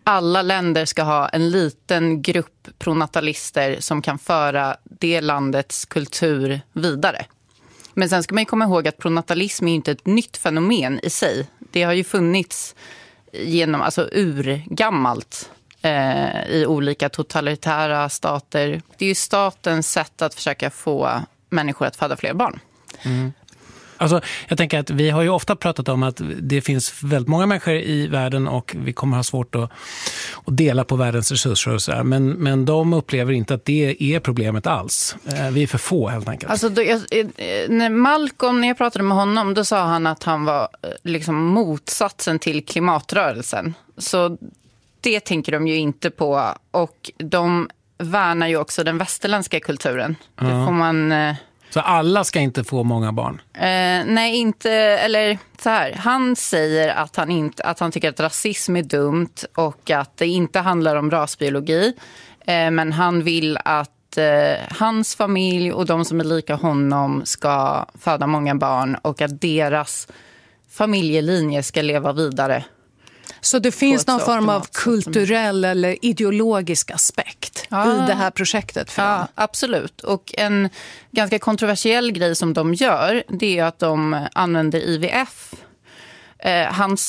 alla länder ska ha en liten grupp pronatalister som kan föra det landets kultur vidare. Men sen ska man ju komma ihåg att pronatalism är inte ett nytt fenomen i sig. Det har ju funnits genom, alltså urgammalt i olika totalitära stater. Det är ju statens sätt att försöka få människor att föda fler barn. Mm. Alltså, jag tänker att vi har ju ofta pratat om att det finns väldigt många människor i världen och vi kommer ha svårt att dela på världens resurser och så där. Men de upplever inte att det är problemet alls. Vi är för få helt enkelt. Alltså, när Malcolm, när jag pratade med honom, då sa han att han var liksom motsatsen till klimatrörelsen. Så det tänker de ju inte på. Och de värnar ju också den västerländska kulturen. Ja. Det får man... Så alla ska inte få många barn? Nej, inte, eller så här. Han säger att han tycker att rasism är dumt och att det inte handlar om rasbiologi. Men han vill att hans familj och de som är lika honom ska föda många barn och att deras familjelinje ska leva vidare. Så det finns någon form av kulturell eller ideologisk aspekt i det här projektet? Ja, absolut. Och en ganska kontroversiell grej som de gör, det är att de använder IVF. Han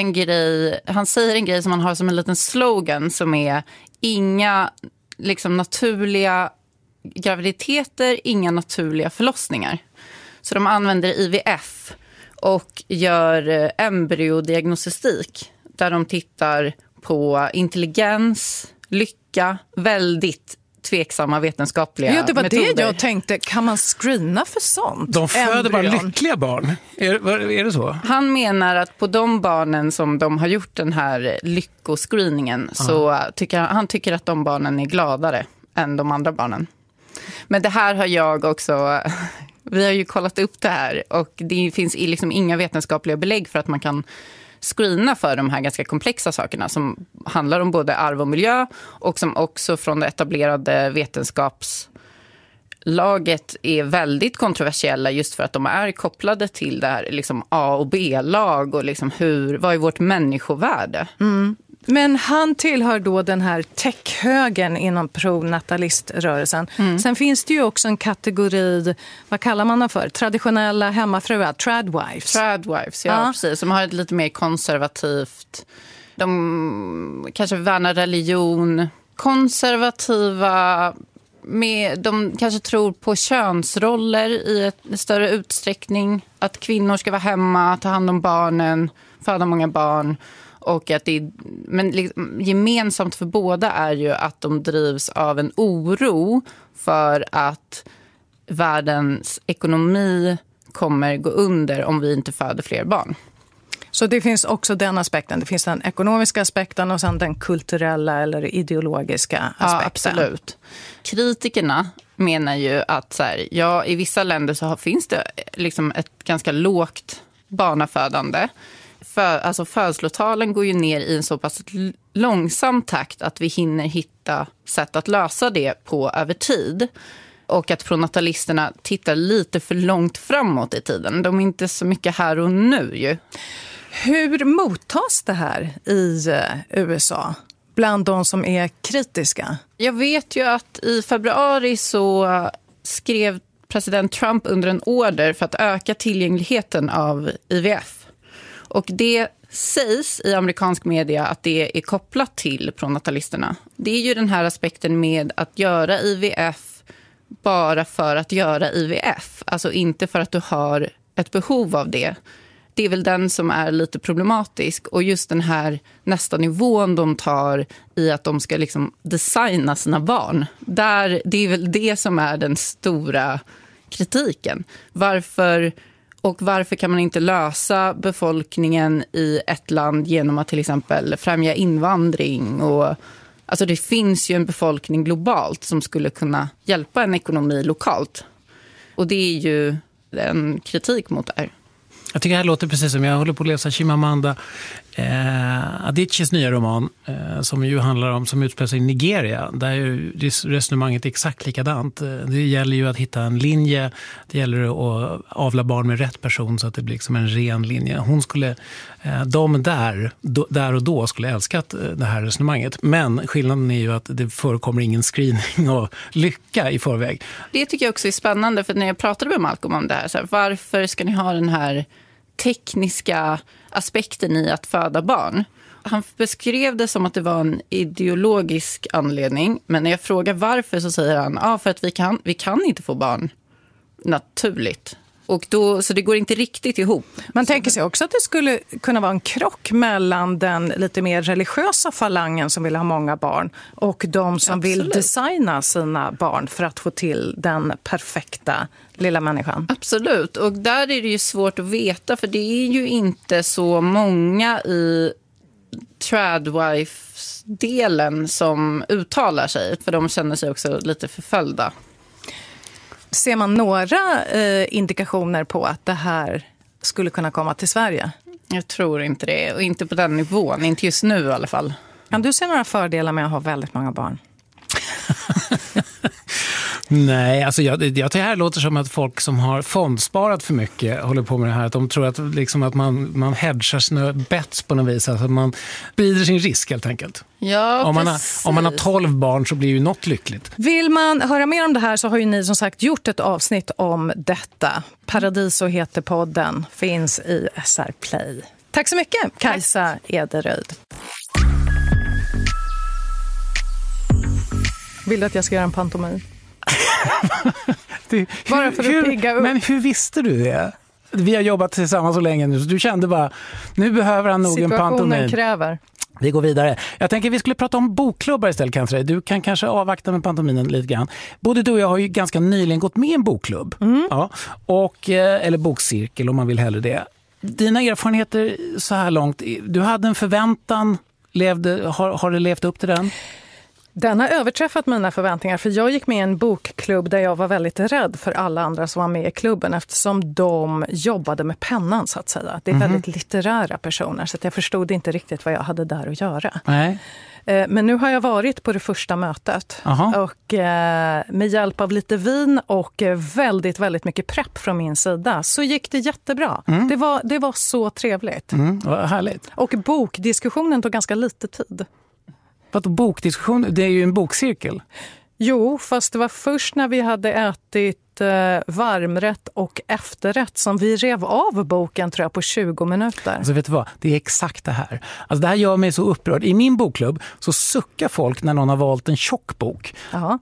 säger en grej som han har som en liten slogan som är inga liksom naturliga graviditeter, inga naturliga förlossningar. Så de använder IVF och gör embryodiagnostik där de tittar på intelligens, lycka, väldigt tveksamma vetenskapliga metoder. Det var det jag tänkte, kan man screena för sånt? De föder bara lyckliga barn, är det så? Han menar att på de barnen som de har gjort den här lyckoscreeningen så tycker att de barnen är gladare än de andra barnen. Men det här har jag också... Vi har ju kollat upp det här och det finns liksom inga vetenskapliga belägg för att man kan screena för de här ganska komplexa sakerna som handlar om både arv och miljö och som också från det etablerade vetenskapslaget är väldigt kontroversiella just för att de är kopplade till det här liksom A- och B-lag och liksom vad är vårt människovärde? Mm. Men han tillhör då den här techhögen inom pronataliströrelsen. Sen finns det ju också en kategori, vad kallar man dem för? Traditionella hemmafruar, tradwives. Tradwives, ja precis. Som har ett lite mer konservativt, de kanske värnar religion, konservativa, de kanske tror på könsroller i en större utsträckning. Att kvinnor ska vara hemma, ta hand om barnen, föda många barn. Och att men gemensamt för båda är ju att de drivs av en oro för att världens ekonomi kommer gå under om vi inte föder fler barn. Så det finns också den aspekten. Det finns den ekonomiska aspekten och sen den kulturella eller ideologiska aspekten. Ja, absolut. Kritikerna menar ju att i vissa länder så finns det liksom ett ganska lågt barnafödande. Alltså födslotalen går ju ner i en så pass långsam takt att vi hinner hitta sätt att lösa det på över tid. Och att pronatalisterna tittar lite för långt framåt i tiden. De är inte så mycket här och nu ju. Hur mottas det här i USA bland de som är kritiska? Jag vet ju att i februari så skrev president Trump under en order för att öka tillgängligheten av IVF. Och det sägs i amerikansk media att det är kopplat till pronatalisterna. Det är ju den här aspekten med att göra IVF bara för att göra IVF. Alltså inte för att du har ett behov av det. Det är väl den som är lite problematisk. Och just den här nästa nivån de tar i att de ska liksom designa sina barn. Det är väl det som är den stora kritiken. Varför kan man inte lösa befolkningen i ett land genom att till exempel främja invandring? Alltså det finns ju en befolkning globalt som skulle kunna hjälpa en ekonomi lokalt. Och det är ju en kritik mot det här. Jag tycker det här låter precis som jag håller på att läsa Chimamanda Adichies nya roman som ju handlar om, som utspelar sig i Nigeria. Där är resonemanget exakt likadant. Det gäller ju att hitta en linje, det gäller att avla barn med rätt person så att det blir liksom en ren linje. Hon skulle, de där och då skulle älskat det här resonemanget. Men skillnaden är ju att det förekommer ingen screening och lycka i förväg. Det tycker jag också är spännande, för när jag pratade med Malcolm om det här, så här, varför ska ni ha den här tekniska aspekten i att föda barn? Han beskrev det som att det var en ideologisk anledning, men när jag frågar varför så säger han för att vi kan inte få barn naturligt. Och då, så det går inte riktigt ihop. Man tänker sig också att det skulle kunna vara en krock mellan den lite mer religiösa falangen som vill ha många barn och de som vill designa sina barn för att få till den perfekta lilla människan. Absolut, och där är det ju svårt att veta, för det är ju inte så många i tradwife-delen som uttalar sig, för de känner sig också lite förföljda. Ser man några indikationer på att det här skulle kunna komma till Sverige? Jag tror inte det, och inte på den nivån, inte just nu i alla fall. Kan du se några fördelar med att ha väldigt många barn? Nej, alltså jag tycker det här låter som att folk som har fondsparat för mycket håller på med det här. Att de tror att, liksom att man hedgar sina bets på något vis. Alltså att man sprider sin risk helt enkelt. Ja, om man har 12 barn så blir ju något lyckligt. Vill man höra mer om det här så har ju ni som sagt gjort ett avsnitt om detta. Paradiso heter podden, finns i SR Play. Tack så mycket, Kajsa Ederyd. Vill du att jag ska göra en pantomim? Bara för att pigga upp. Men hur visste du det? Vi har jobbat tillsammans så länge nu, så du kände bara, nu behöver han nog en pantomim. Situationen kräver. Vi går vidare. Jag tänker att vi skulle prata om bokklubbar istället, kanske. Du kan kanske avvakta med pantomimen lite grann. Både du och jag har ju ganska nyligen gått med i en bokklubb. Ja, eller bokcirkel om man vill hellre det. Dina erfarenheter så här långt, du hade en förväntan, har det levt upp till den? Den har överträffat mina förväntningar, för jag gick med i en bokklubb där jag var väldigt rädd för alla andra som var med i klubben, eftersom de jobbade med pennan så att säga. Det är väldigt litterära personer, så att jag förstod inte riktigt vad jag hade där att göra. Nej. Men nu har jag varit på det första mötet. Och med hjälp av lite vin och väldigt, väldigt mycket prepp från min sida så gick det jättebra. Det var så trevligt. Vad härligt. Och bokdiskussionen tog ganska lite tid. Vad bokdiskussion? Det är ju en bokcirkel. Jo, fast det var först när vi hade ätit varmrätt och efterrätt som vi rev av boken, tror jag, på 20 minuter. Alltså vet du vad? Det är exakt det här. Alltså det här gör mig så upprörd. I min bokklubb så suckar folk när någon har valt en tjock bok. Ja,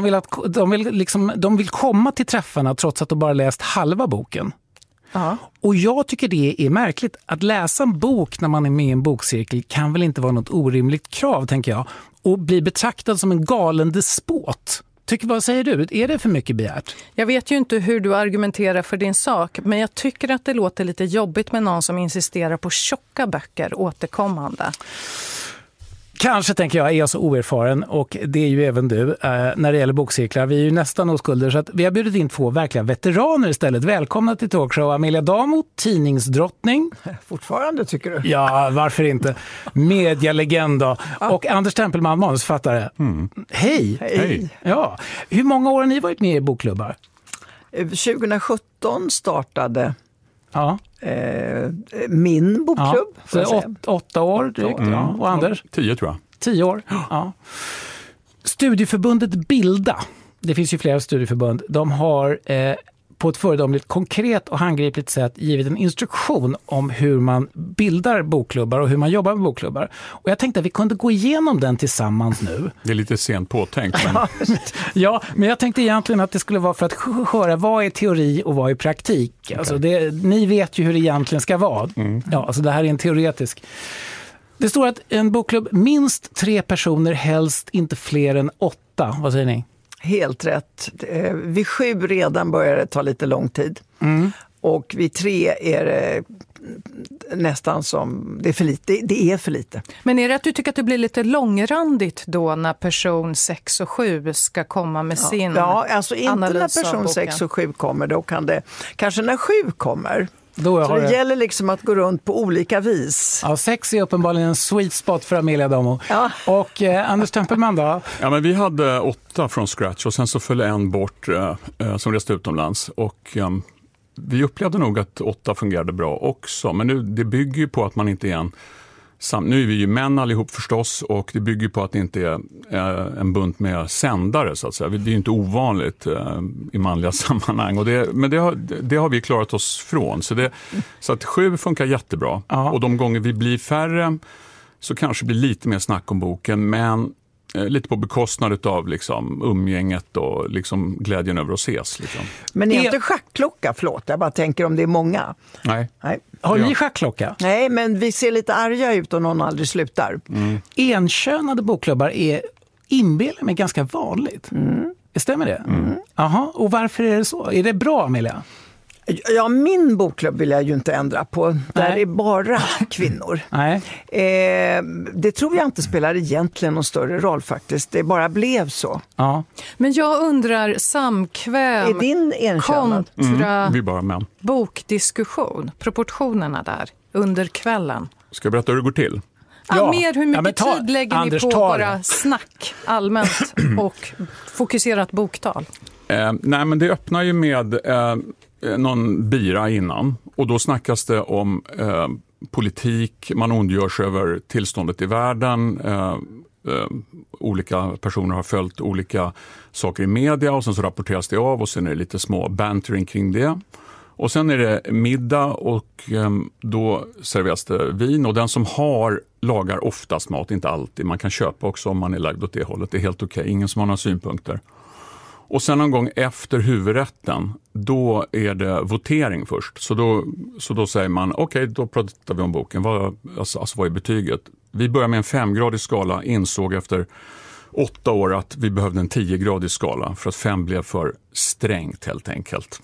de vill komma till träffarna trots att de bara läst halva boken. Aha. Och jag tycker det är märkligt. Att läsa en bok när man är med i en bokcirkel kan väl inte vara något orimligt krav, tänker jag. Och bli betraktad som en galen despot. Vad säger du? Är det för mycket begärt? Jag vet ju inte hur du argumenterar för din sak, men jag tycker att det låter lite jobbigt med någon som insisterar på tjocka böcker återkommande. Kanske, tänker jag, är jag så oerfaren, och det är ju även du när det gäller bokcirklar. Vi är ju nästan oskulder, så att vi har bjudit in 2 verkliga veteraner istället. Välkomna till Talkshow, Amelia Damo, tidningsdrottning. Fortfarande, tycker du? Ja, varför inte? Medialegend då. Och Anders Tempelman, manusförfattare. Hej! Hej! Ja. Hur många år har ni varit med i bokklubbar? 2017 startade min bokklubb. Så 8 år drygt. Och Anders? 10 tror jag. 10 år, ja. Studieförbundet Bilda, det finns ju flera studieförbund, de har på ett föredömligt konkret och handgripligt sätt givit en instruktion om hur man bildar bokklubbar och hur man jobbar med bokklubbar. Och jag tänkte att vi kunde gå igenom den tillsammans nu. Det är lite sent påtänkt. Men... ja, men jag tänkte egentligen att det skulle vara för att höra vad är teori och vad är praktik. Okay. Alltså ni vet ju hur det egentligen ska vara. Ja, alltså det här är en teoretisk... Det står att en bokklubb, minst 3 personer, helst inte fler än 8. Vad säger ni? Helt rätt. Vid 7 redan börjar det ta lite lång tid. Och vid 3 är det nästan som... Det är för lite. Det är för lite. Men är det att du tycker att det blir lite långrandigt då när person 6 och 7 ska komma med sin Ja, alltså inte när person 6 och 7 kommer. Då kan det... Kanske när 7 kommer. Så det gäller liksom att gå runt på olika vis. Ja, sex är uppenbarligen en sweet spot för Amelia Adamo. Ja. Och Anders Tempelman då? Ja, men vi hade 8 från scratch och sen så föll en bort som reste utomlands. Och vi upplevde nog att 8 fungerade bra också. Men nu, det bygger ju på att man inte är en... Nu är vi ju män allihop förstås och det bygger på att det inte är en bunt med sändare så att säga. Det är ju inte ovanligt i manliga sammanhang. Och det har vi klarat oss från. Så att 7 funkar jättebra. Aha. Och de gånger vi blir färre så kanske det blir lite mer snack om boken. Men lite på bekostnad av liksom, umgänget och liksom, glädjen över att ses. Liksom. Men är inte schackklocka, förlåt, jag bara tänker om det är många. Nej. Har ni schackklocka? Nej, men vi ser lite arga ut och någon aldrig slutar. Enkönade bokklubbar är inbillar mig ganska vanligt. Stämmer det? Jaha, och varför är det så? Är det bra, Amelia? Ja, min bokklubb vill jag ju inte ändra på. Där är bara kvinnor. Nej. Det tror jag inte spelar egentligen någon större roll faktiskt. Det bara blev så. Ja. Men jag undrar samkväm är din kontra vi bara män. Bokdiskussion. Proportionerna där under kvällen. Ska jag berätta hur det går till? Ja, mer hur mycket tid lägger Anders, ni på bara snack allmänt och fokuserat boktal? Nej, men det öppnar ju med någon bira innan och då snackas det om politik, man ondgörs över tillståndet i världen, olika personer har följt olika saker i media och sen så rapporteras det av och sen är det lite små bantering kring det. Och sen är det middag och då serveras det vin och den som har lagar oftast mat, inte alltid. Man kan köpa också om man är lagd åt det hållet, det är helt okej, ingen som har några synpunkter. Och sen någon gång efter huvudrätten, då är det votering först. Så då säger man, okej, då pratar vi om boken. Vad är betyget? Vi börjar med en 5-gradig skala, insåg efter 8 år att vi behövde en 10-gradig skala för att 5 blev för strängt helt enkelt.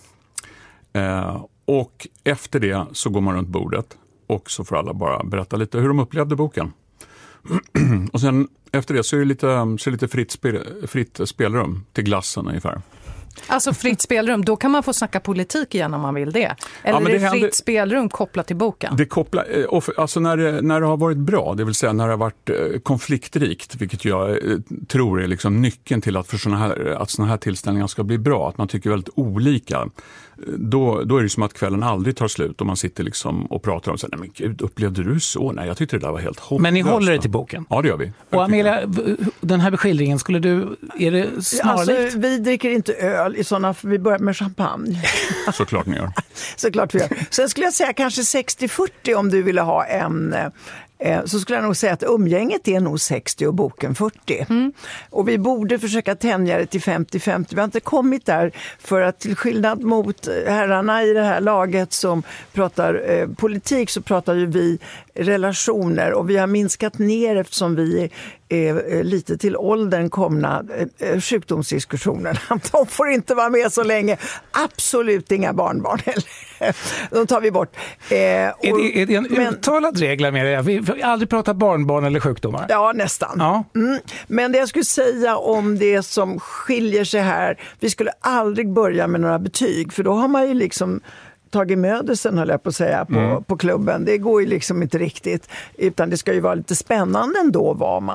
Och efter det så går man runt bordet och så får alla bara berätta lite hur de upplevde boken. Och sen efter det så är det lite fritt spelrum till glassen ungefär. Alltså fritt spelrum, då kan man få snacka politik igen om man vill det. Eller är det fritt spelrum kopplat till boken? Det alltså när det har varit bra, det vill säga när det har varit konfliktrikt, vilket jag tror är liksom nyckeln till att såna här tillställningar ska bli bra, att man tycker väldigt olika. Då är det som att kvällen aldrig tar slut och man sitter liksom och pratar om så, nej men gud, upplevde du så? Nej, jag tyckte det där var helt hopplöst. Men ni håller det till boken? Ja, det gör vi. Och Amelia, den här beskildringen, är det snarlikt? Alltså, vi dricker inte öl i sådana, vi börjar med champagne. Såklart ni gör. Såklart vi gör. Sen skulle jag säga kanske 60-40 om du ville ha en... Så skulle jag nog säga att umgänget är nog 60 och boken 40. Och vi borde försöka tänja det till 50-50. Vi har inte kommit där för att till skillnad mot herrarna i det här laget som pratar politik så pratar ju vi relationer och vi har minskat ner eftersom vi är lite till åldern komna sjukdomsdiskussioner. De får inte vara med så länge. Absolut inga barnbarn heller. De tar vi bort. Är det en uttalad regel med det? Vi får aldrig prata barnbarn eller sjukdomar. Ja, nästan. Ja. Men det jag skulle säga om det som skiljer sig här, vi skulle aldrig börja med några betyg, för då har man ju liksom tagit mödelsen, höll jag på att säga, på klubben. Det går ju liksom inte riktigt, utan det ska ju vara lite spännande ändå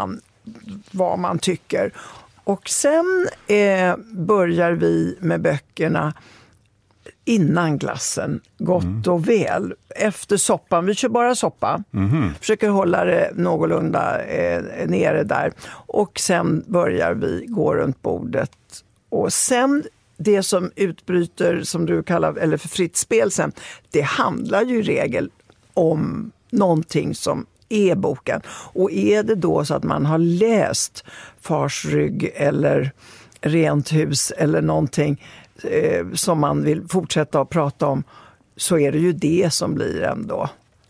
vad man tycker. Och sen börjar vi med böckerna innan glassen, gott och väl. Efter soppan, vi kör bara soppa. Försöker hålla det någorlunda nere där. Och sen börjar vi gå runt bordet. Och sen det som utbryter, som du kallar, eller för fritt spel sen, det handlar ju i regel om någonting som är boken. Och är det då så att man har läst Fars rygg eller Rent hus eller någonting som man vill fortsätta att prata om, så är det ju det som blir ändå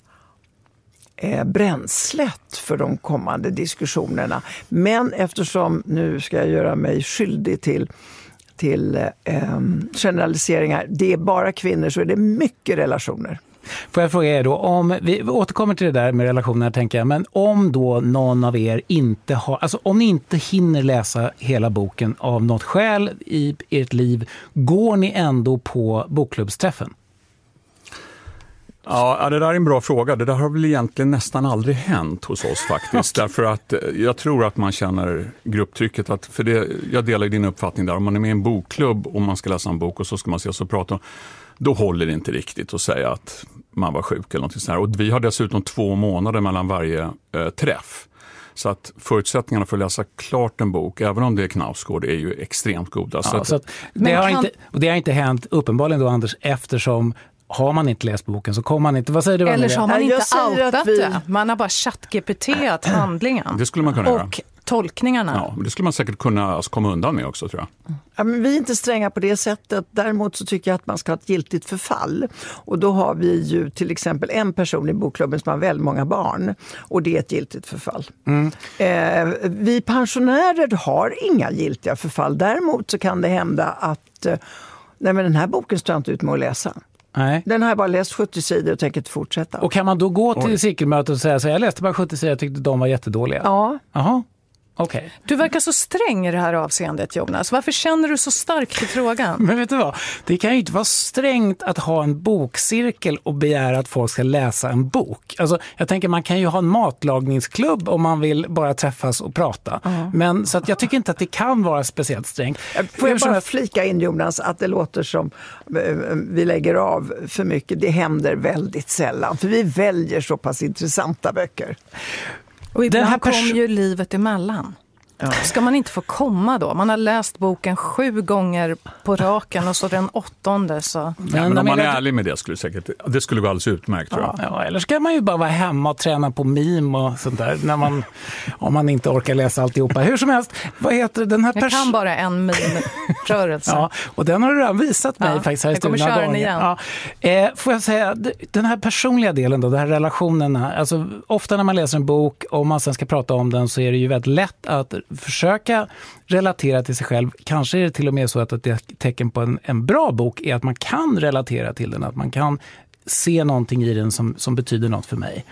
bränslet för de kommande diskussionerna. Men eftersom, nu ska jag göra mig skyldig till generaliseringar, det är bara kvinnor, så är det mycket relationer. Får jag fråga er då, om vi återkommer till det där med relationer, tänker jag, men om då någon av er inte har, alltså om ni inte hinner läsa hela boken av något skäl i ert liv, går ni ändå på bokklubbsträffen? Ja, det där är en bra fråga. Det där har väl egentligen nästan aldrig hänt hos oss faktiskt. Därför att jag tror att man känner grupptrycket. För det, jag delar din uppfattning där. Om man är med i en bokklubb och man ska läsa en bok och så ska man ses och prata, då håller det inte riktigt att säga att man var sjuk eller något sånt här. Och vi har dessutom 2 månader mellan varje träff. Så att förutsättningarna för att läsa klart en bok, även om det är Knausgård, är ju extremt goda. Så att det har inte hänt uppenbarligen då, Anders, eftersom har man inte läst boken så kommer man inte... Vad säger du? Eller så har man inte outat det. Man har bara ChatGPT handlingen. Det skulle man kunna göra. Och tolkningarna. Ja, det skulle man säkert kunna komma undan med också, tror jag. Ja, men vi är inte stränga på det sättet. Däremot så tycker jag att man ska ha ett giltigt förfall. Och då har vi ju till exempel en person i bokklubben som har väldigt många barn. Och det är ett giltigt förfall. Vi pensionärer har inga giltiga förfall. Däremot så kan det hända att nej, men den här boken står inte ut med att läsa. Nej. Den har jag bara läst 70 sidor och tänker inte fortsätta. Och kan man då gå till cirkelmötet och säga så jag läste bara 70 sidor, jag tyckte de var jättedåliga? Ja. Jaha. Okay. Du verkar så sträng i det här avseendet, Jonas. Varför känner du så starkt i frågan? Men vet du vad? Det kan ju inte vara strängt att ha en bokcirkel och begära att folk ska läsa en bok. Alltså, jag tänker man kan ju ha en matlagningsklubb om man vill bara träffas och prata. Men så att jag tycker inte att det kan vara speciellt strängt. Får jag bara flika in, Jonas, att det låter som vi lägger av för mycket. Det händer väldigt sällan. För vi väljer så pass intressanta böcker. Och ibland kommer ju livet emellan. Ja. Ska man inte få komma då? Man har läst boken 7 gånger på raken och så den 8:e så... Men om man är ärlig med det det skulle gå alldeles utmärkt, tror jag. Ja, eller ska man ju bara vara hemma och träna på meme och sånt där om man inte orkar läsa alltihopa. Hur som helst, vad heter den här Jag kan bara en meme-rörelse. Ja, och den har du redan visat mig faktiskt här i studion. Jag kommer köra den igen. Ja. Får jag säga, den här personliga delen då, de här relationerna, alltså ofta när man läser en bok och man sen ska prata om den så är det ju väldigt lätt att försöka relatera till sig själv. Kanske är det till och med så att ett tecken på en bra bok är att man kan relatera till den, att man kan se någonting i den som betyder något för mig.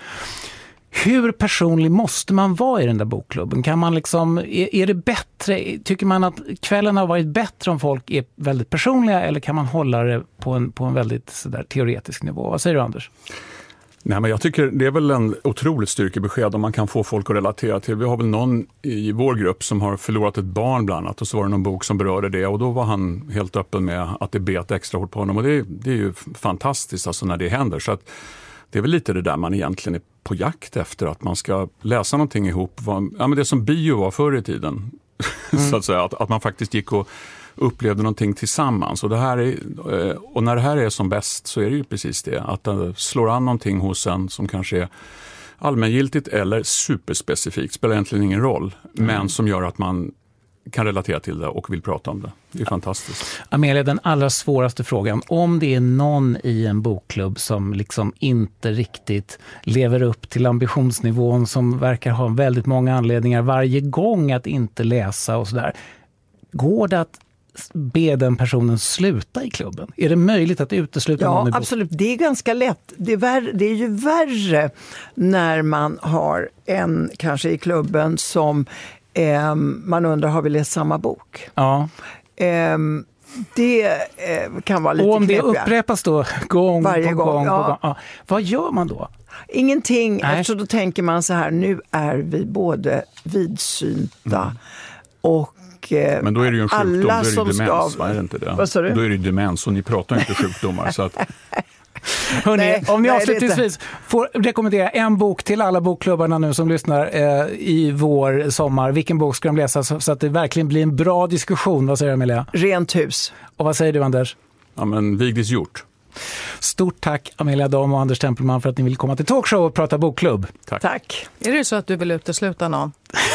Hur personlig måste man vara i den där bokklubben? Kan man liksom, är det bättre, tycker man att kvällen har varit bättre om folk är väldigt personliga, eller kan man hålla det på en väldigt sådär teoretisk nivå? Vad säger du, Anders? Nej, men jag tycker det är väl en otroligt styrkebesked om man kan få folk att relatera till. Vi har väl någon i vår grupp som har förlorat ett barn bland annat, och så var det någon bok som berörde det, och då var han helt öppen med att det bet extra hårt på honom, och det är ju fantastiskt alltså när det händer. Så att det är väl lite det där man egentligen är på jakt efter, att man ska läsa någonting ihop. Men det som bio var förr i tiden, så att säga, att man faktiskt gick och upplevde någonting tillsammans. Och när det här är som bäst så är det ju precis det. Att det slår an någonting hos en som kanske är allmängiltigt eller superspecifikt. Spelar egentligen ingen roll. Men som gör att man kan relatera till det och vill prata om det. Det är fantastiskt. Amelia, den allra svåraste frågan. Om det är någon i en bokklubb som liksom inte riktigt lever upp till ambitionsnivån, som verkar ha väldigt många anledningar varje gång att inte läsa och sådär. Går det att be den personen sluta i klubben? Är det möjligt att utesluta någon i boken? Ja, absolut. Det är ganska lätt. Det är ju värre när man har en kanske i klubben som man undrar, har vi läst samma bok? Ja. Det kan vara lite och om det knepiga. Upprepas då gång varje på gång. Ja. Ja. Vad gör man då? Ingenting, eftersom då tänker man så här, nu är vi både vidsynta och men då är det ju en sjukdom, då är det ju demens, ska... är det inte det? Vad sa du? Då är det ju demens, och ni pratar inte sjukdomar. Så att... Hörrni, om ni avslutningsvis får rekommendera en bok till alla bokklubbarna nu som lyssnar i vår sommar. Vilken bok ska de läsa så att det verkligen blir en bra diskussion? Vad säger du, Amelia? Rent hus. Och vad säger du, Anders? Ja, men Vigdis Hjort. Stort tack Amelia Dam och Anders Tempelman för att ni vill komma till Talkshow och prata bokklubb. Tack. Är det så att du vill utesluta någon?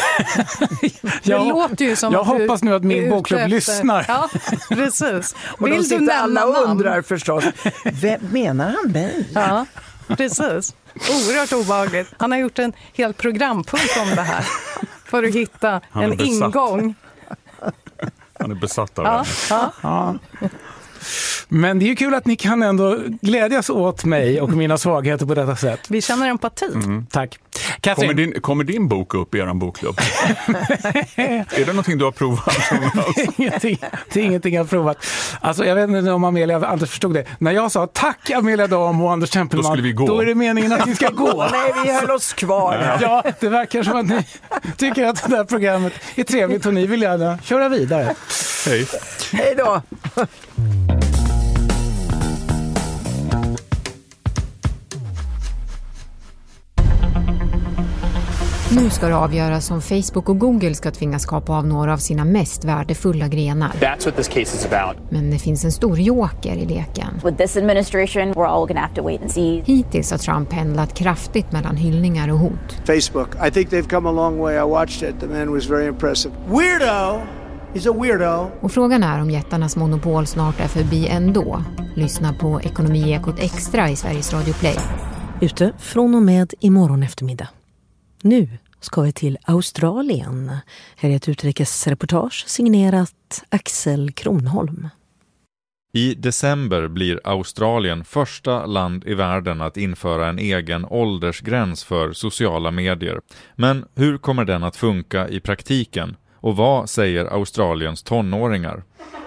Det låter ju som jag att hoppas nu att min bokklubb lyssnar. Ja, precis. Och de sitter alla och undrar förstås, vem menar han mig? Ja, precis. Oerhört obehagligt. Han har gjort en hel programpunkt om det här för att hitta en ingång. Han är besatt av det. Ja. Men det är ju kul att ni kan ändå glädjas åt mig och mina svagheter på detta sätt. Vi känner empati. Tack. Kommer din bok upp i er bokklubb? Är det någonting du har provat? Det är ingenting jag har provat. Alltså, jag vet inte om Amelia och Anders förstod det. När jag sa tack Amelia Dam och Anders Tempelman, då skulle vi gå. Då är det meningen att vi ska gå. Nej, vi höll oss kvar. Ja, det verkar som att ni tycker att det här programmet är trevligt och ni vill gärna köra vidare. Hej. Hej då. Nu ska det avgöras om Facebook och Google ska tvingas kapa av några av sina mest värdefulla grenar. That's what this case is about. Men det finns en stor joker i leken. With this administration, we're all gonna have to wait and see. Hittills har Trump pendlat kraftigt mellan hyllningar och hot. Facebook, I think they've come a long way. I watched it. The man was very impressive. Weirdo! He's a weirdo. Och frågan är om jättarnas monopol snart är förbi ändå. Lyssna på Ekonomiekot Extra i Sveriges Radio Play. Ute från och med imorgon eftermiddag. Nu ska vi till Australien. Här är ett utrikesreportage signerat Axel Kronholm. I december blir Australien första land i världen att införa en egen åldersgräns för sociala medier. Men hur kommer den att funka i praktiken? Och vad säger Australiens tonåringar?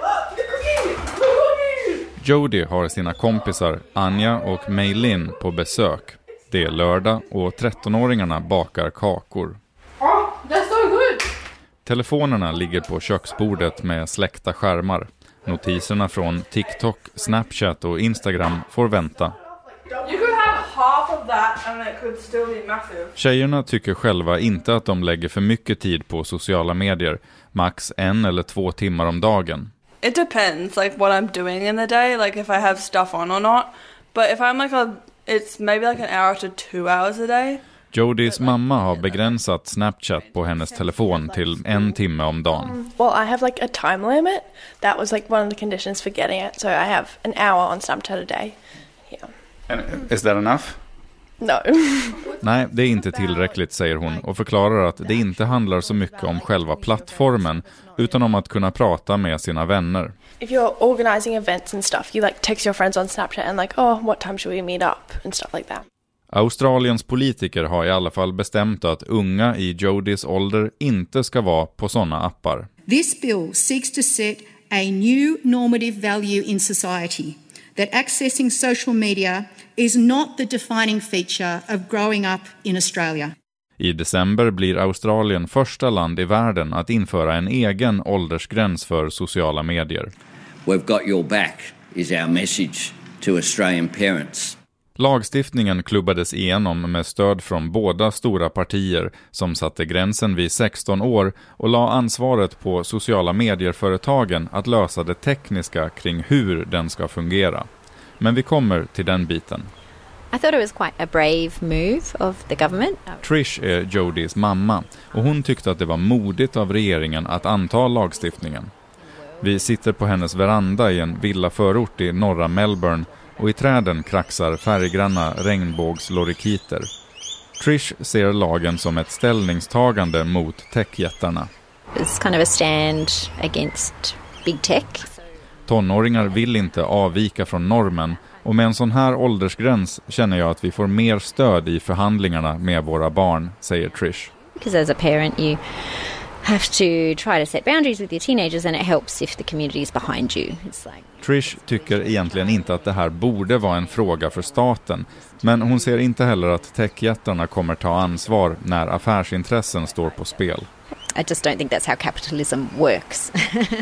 Jody har sina kompisar Anja och Meilin på besök. Det är lördag och 13-åringarna bakar kakor. That's so good. Telefonerna ligger på köksbordet med släckta skärmar. Notiserna från TikTok, Snapchat och Instagram får vänta. You could have half of that and it could still be massive. Tjejerna tycker själva inte att de lägger för mycket tid på sociala medier. Max 1 eller 2 timmar om dagen. It depends like what I'm doing in the day, like if I have stuff on or not. But if I'm like it's maybe like an hour to 2 hours a day. Jodys mamma har begränsat Snapchat på hennes telefon till 1 timme om dagen. Well, I have like a time limit. That was like one of the conditions for getting it. So I have an hour on Snapchat a day. Yeah. And is that enough? No. Nej, det är inte tillräckligt, säger hon och förklarar att det inte handlar så mycket om själva plattformen utan om att kunna prata med sina vänner. If you're organizing events and stuff, you like text your friends on Snapchat and like, oh, what time should we meet up and stuff like that. Australiens politiker har i alla fall bestämt att unga i Jodys ålder inte ska vara på sådana appar. This bill seeks to set a new normative value in society that accessing social media is not the defining feature of growing up in Australia. I december blir Australien första land i världen att införa en egen åldersgräns för sociala medier. We've got your back is our message to Australian parents. Lagstiftningen klubbades igenom med stöd från båda stora partier som satte gränsen vid 16 år och la ansvaret på sociala medier-företagen att lösa det tekniska kring hur den ska fungera. Men vi kommer till den biten. I thought it was quite a brave move of the government. Trish är Jodys mamma och hon tyckte att det var modigt av regeringen att anta lagstiftningen. Vi sitter på hennes veranda i en villaförort i norra Melbourne och i träden kraxar färggranna regnbågslorikiter. Trish ser lagen som ett ställningstagande mot techjättarna. It's kind of a stand against big tech. Tonåringar vill inte avvika från normen och med en sån här åldersgräns känner jag att vi får mer stöd i förhandlingarna med våra barn, säger Trish. Because as a parent you have to try to set boundaries with your teenagers and it helps if the community is behind you. It's like... Trish tycker egentligen inte att det här borde vara en fråga för staten, men hon ser inte heller att techjättarna kommer ta ansvar när affärsintressen står på spel. I just don't think that's how capitalism works.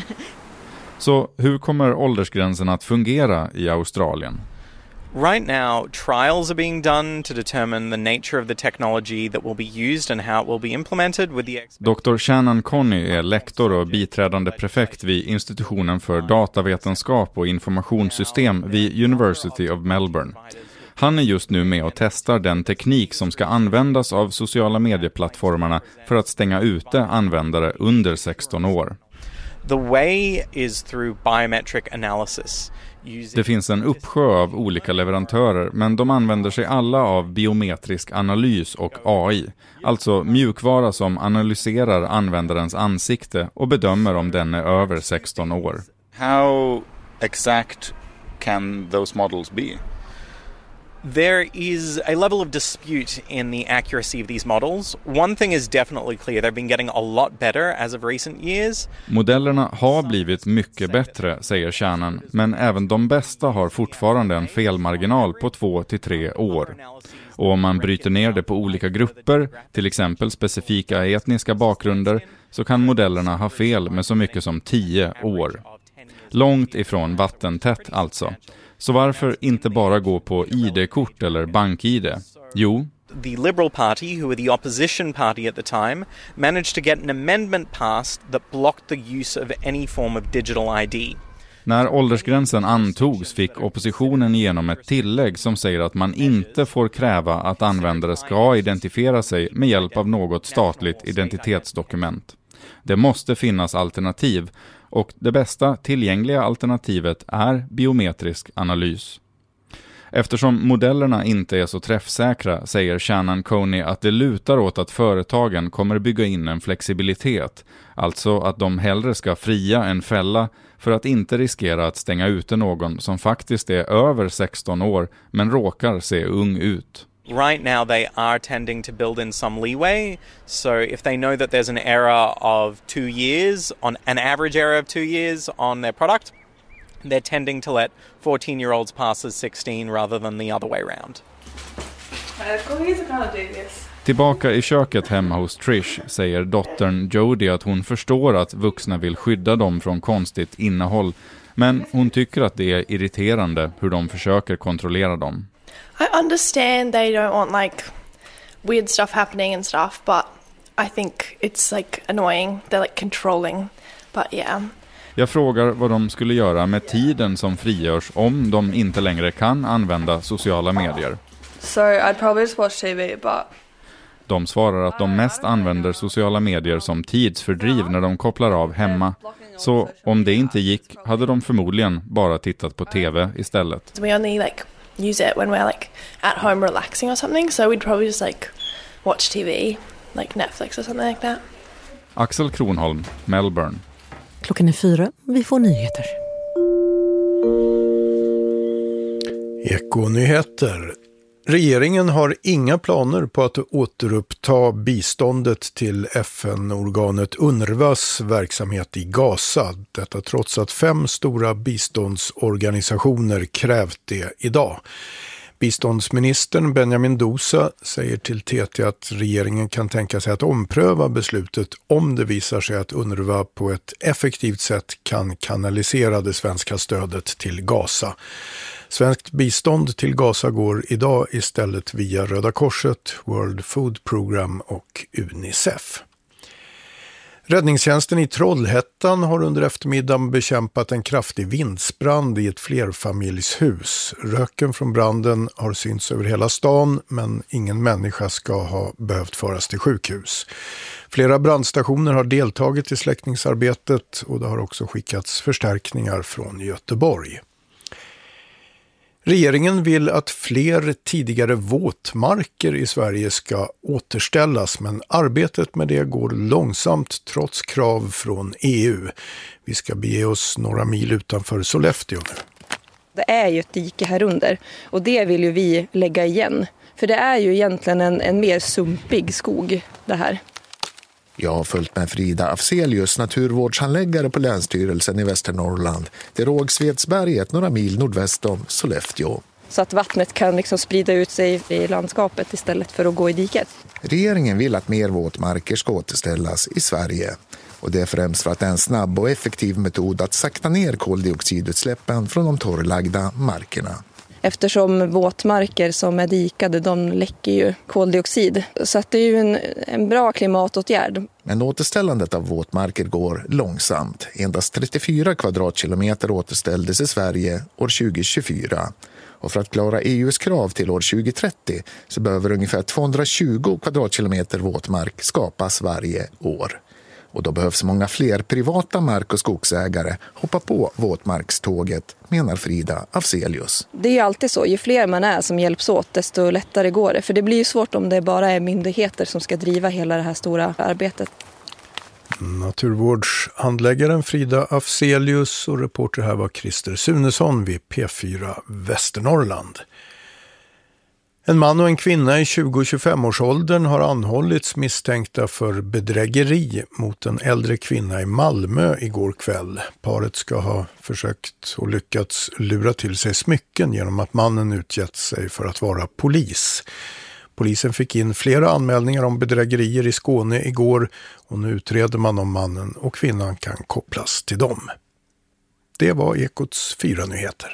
Så hur kommer åldersgränsen att fungera i Australien? Right now, trials are being done to determine the nature of the technology that will be used and how it will be implemented with the Dr. Shannon Connie är lektor och biträdande prefekt vid institutionen för datavetenskap och informationssystem vid University of Melbourne. Han är just nu med och testar den teknik som ska användas av sociala medieplattformarna för att stänga ute användare under 16 år. The way is through biometric analysis. Det finns en uppsjö av olika leverantörer, men de använder sig alla av biometrisk analys och AI, alltså mjukvara som analyserar användarens ansikte och bedömer om den är över 16 år. How exact can those models be? There is a level of dispute in the accuracy of these models. One thing is definitely clear. They've been getting a lot better as of recent years. Modellerna har blivit mycket bättre, säger Shannon, men även de bästa har fortfarande en felmarginal på 2 till 3 år. Och om man bryter ner det på olika grupper, till exempel specifika etniska bakgrunder, så kan modellerna ha fel med så mycket som 10 år. Långt ifrån vattentätt alltså. Så varför inte bara gå på ID-kort eller bank-ID? Jo. The Liberal Party, who were the opposition party at the time, managed to get an amendment passed that blocked the use of any form of digital ID. När åldersgränsen antogs fick oppositionen igenom ett tillägg som säger att man inte får kräva att användare ska identifiera sig med hjälp av något statligt identitetsdokument. Det måste finnas alternativ, och det bästa tillgängliga alternativet är biometrisk analys. Eftersom modellerna inte är så träffsäkra, säger Shannon Coney att det lutar åt att företagen kommer bygga in en flexibilitet, alltså att de hellre ska fria än fälla för att inte riskera att stänga ute någon som faktiskt är över 16 år men råkar se ung ut. Right now they are tending to build in some leeway. So if they know that there's an error of 2 years, on an average error of 2 years on their product, they're tending to let 14-year-olds pass as 16 rather than the other way around. Tillbaka i köket hemma hos Trish säger dottern Jody att hon förstår att vuxna vill skydda dem från konstigt innehåll, men hon tycker att det är irriterande hur de försöker kontrollera dem. I understand they don't want like weird stuff happening and stuff, but I think it's like annoying. They're like controlling. But yeah. Jag frågar vad de skulle göra med tiden som frigörs om de inte längre kan använda sociala medier. So I'd probably just watch TV, but... De svarar att de mest använder sociala medier som tidsfördriv när de kopplar av hemma. Så om det inte gick hade de förmodligen bara tittat på TV istället. We only like use it when we're like at home relaxing or something, so we'd probably just like watch TV, like Netflix or something like that. Axel Kronholm, Melbourne. Klockan är 4, vi får nyheter. Ekonyheter. Regeringen har inga planer på att återuppta biståndet till FN-organet UNRWAs verksamhet i Gaza. Detta trots att 5 stora biståndsorganisationer krävt det idag. Biståndsministern Benjamin Dousa säger till TT att regeringen kan tänka sig att ompröva beslutet om det visar sig att UNRWA på ett effektivt sätt kan kanalisera det svenska stödet till Gaza. Svenskt bistånd till Gaza går idag istället via Röda Korset, World Food Program och UNICEF. Räddningstjänsten i Trollhättan har under eftermiddagen bekämpat en kraftig vindsbrand i ett flerfamiljshus. Röken från branden har synts över hela stan, men ingen människa ska ha behövt föras till sjukhus. Flera brandstationer har deltagit i släckningsarbetet och det har också skickats förstärkningar från Göteborg. Regeringen vill att fler tidigare våtmarker i Sverige ska återställas, men arbetet med det går långsamt trots krav från EU. Vi ska bege oss några mil utanför Sollefteå nu. Det är ju ett dike här under och det vill ju vi lägga igen. För det är ju egentligen en mer sumpig skog det här. Jag har följt med Frida Afzelius, naturvårdshandläggare på Länsstyrelsen i Västernorrland, till Rågsvedsberget några mil nordväst om Sollefteå. Så att vattnet kan liksom sprida ut sig i landskapet istället för att gå i diket. Regeringen vill att mer våtmarker ska återställas i Sverige. Och det är främst för att det är en snabb och effektiv metod att sakta ner koldioxidutsläppen från de torrlagda markerna. Eftersom våtmarker som är dikade, de läcker ju koldioxid. Så att det är ju en bra klimatåtgärd. Men återställandet av våtmarker går långsamt. Endast 34 kvadratkilometer återställdes i Sverige år 2024. Och för att klara EUs krav till år 2030 så behöver ungefär 220 kvadratkilometer våtmark skapas varje år. Och då behövs många fler privata mark- och skogsägare hoppa på våtmarkståget, menar Frida Afzelius. Det är ju alltid så, ju fler man är som hjälps åt desto lättare går det. För det blir ju svårt om det bara är myndigheter som ska driva hela det här stora arbetet. Naturvårdshandläggaren Frida Afzelius och reporter här var Christer Sunesson vid P4 Västernorrland. En man och en kvinna i 20-25-årsåldern har anhållits misstänkta för bedrägeri mot en äldre kvinna i Malmö igår kväll. Paret ska ha försökt och lyckats lura till sig smycken genom att mannen utgett sig för att vara polis. Polisen fick in flera anmälningar om bedrägerier i Skåne igår och nu utreder man om mannen och kvinnan kan kopplas till dem. Det var Ekots 4-nyheter.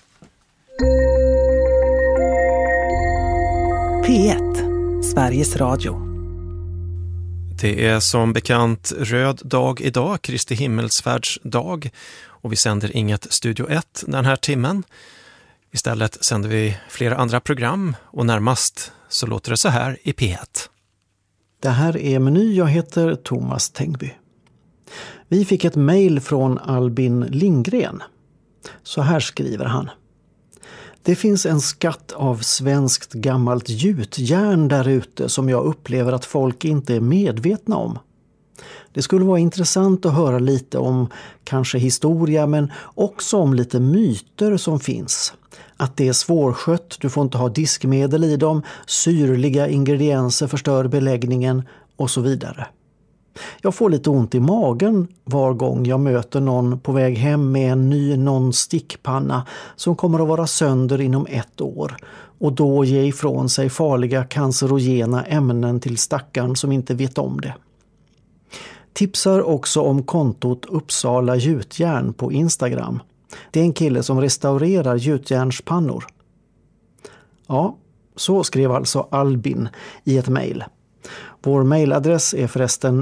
P1, Sveriges Radio. Det är som bekant röd dag idag, Kristi himmelsfärdsdag, och vi sänder inget Studio 1 den här timmen. Istället sänder vi flera andra program och närmast så låter det så här i P1. Det här är Meny, jag heter Thomas Tengby. Vi fick ett mejl från Albin Lindgren. Så här skriver han. Det finns en skatt av svenskt gammalt gjutjärn där ute som jag upplever att folk inte är medvetna om. Det skulle vara intressant att höra lite om kanske historia men också om lite myter som finns. Att det är svårskött, du får inte ha diskmedel i dem, syrliga ingredienser förstör beläggningen och så vidare. Jag får lite ont i magen var gång jag möter någon på väg hem med en ny non-stickpanna som kommer att vara sönder inom 1 år och då ge ifrån sig farliga cancerogena ämnen till stackaren som inte vet om det. Tipsar också om kontot Uppsala gjutjärn på Instagram. Det är en kille som restaurerar gjutjärnspannor. Ja, så skrev alltså Albin i ett mejl. Vår mejladress är förresten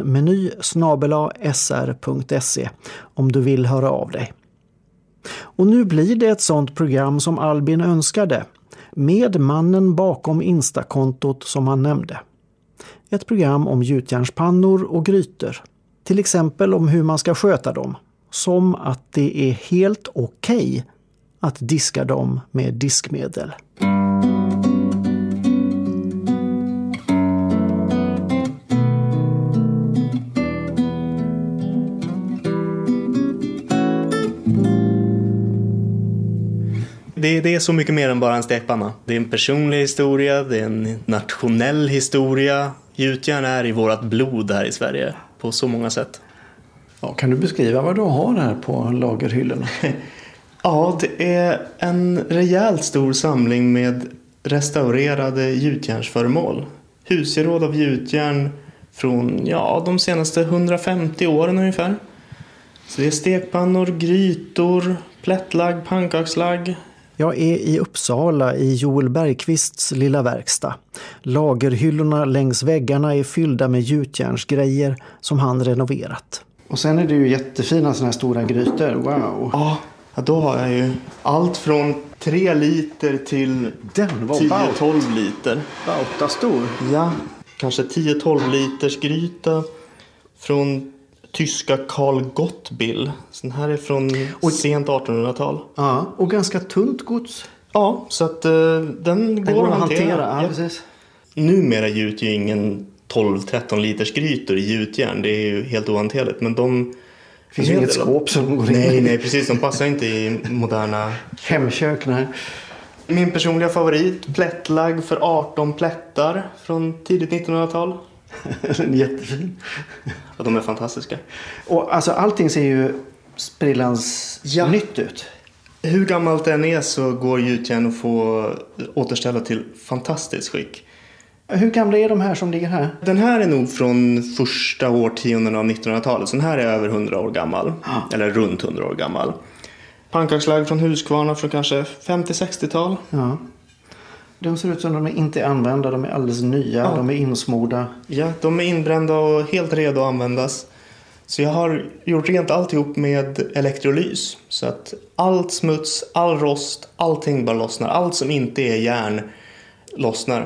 meny@sr.se om du vill höra av dig. Och nu blir det ett sånt program som Albin önskade, med mannen bakom Instakontot som han nämnde. Ett program om gjutjärnspannor och grytor. Till exempel om hur man ska sköta dem. Som att det är helt okej att diska dem med diskmedel. Det är så mycket mer än bara en stekpanna. Det är en personlig historia, det är en nationell historia. Gjutjärn är i vårt blod här i Sverige på så många sätt. Ja, kan du beskriva vad du har här på lagerhyllorna? Ja, det är en rejält stor samling med restaurerade gjutjärnsföremål. Husgeråd av gjutjärn från de senaste 150 åren ungefär. Så det är stekpannor, grytor, plättlagg, pannkakslagg. Jag är i Uppsala i Joel Bergqvists lilla verkstad. Lagerhyllorna längs väggarna är fyllda med gjutjärnsgrejer som han renoverat. Och sen är det ju jättefina såna här stora grytor. Wow! Ja, då har jag ju allt från 3 liter till 10-12 liter. Bauta stor. Ja, kanske 10-12 liters gryta från tyska Karl Gottbill. Den här är från sent 1800-tal. Ja, och ganska tunt gods. Ja, så att den går att hantera. Ja, precis. Numera gjuter ju ingen 12-13 liters grytor i gjutjärn. Det är ju helt ohanterligt. Men det finns ju inget skåp som går in. Nej, precis. De passar inte i moderna hemkök. Nej. Min personliga favorit, plättlagg för 18 plättar från tidigt 1900-tal. Jättefin. Ja, de är fantastiska. Och alltså allting ser ju sprillans nytt ut. Hur gammalt den är så går gjutjärn att få återställa till fantastiskt skick. Hur gamla är de här som ligger här? Den här är nog från första årtionden av 1900-talet. Så den här är över 100 år gammal. Eller runt 100 år gammal. Pannkakslagg från Huskvarna från kanske 50-60-tal. Ja. De ser ut som de är inte använda, de är alldeles nya, de är insmorda. Ja, de är inbrända och helt redo att användas. Så jag har gjort rent alltihop med elektrolys. Så att allt smuts, all rost, allting bara lossnar. Allt som inte är järn lossnar.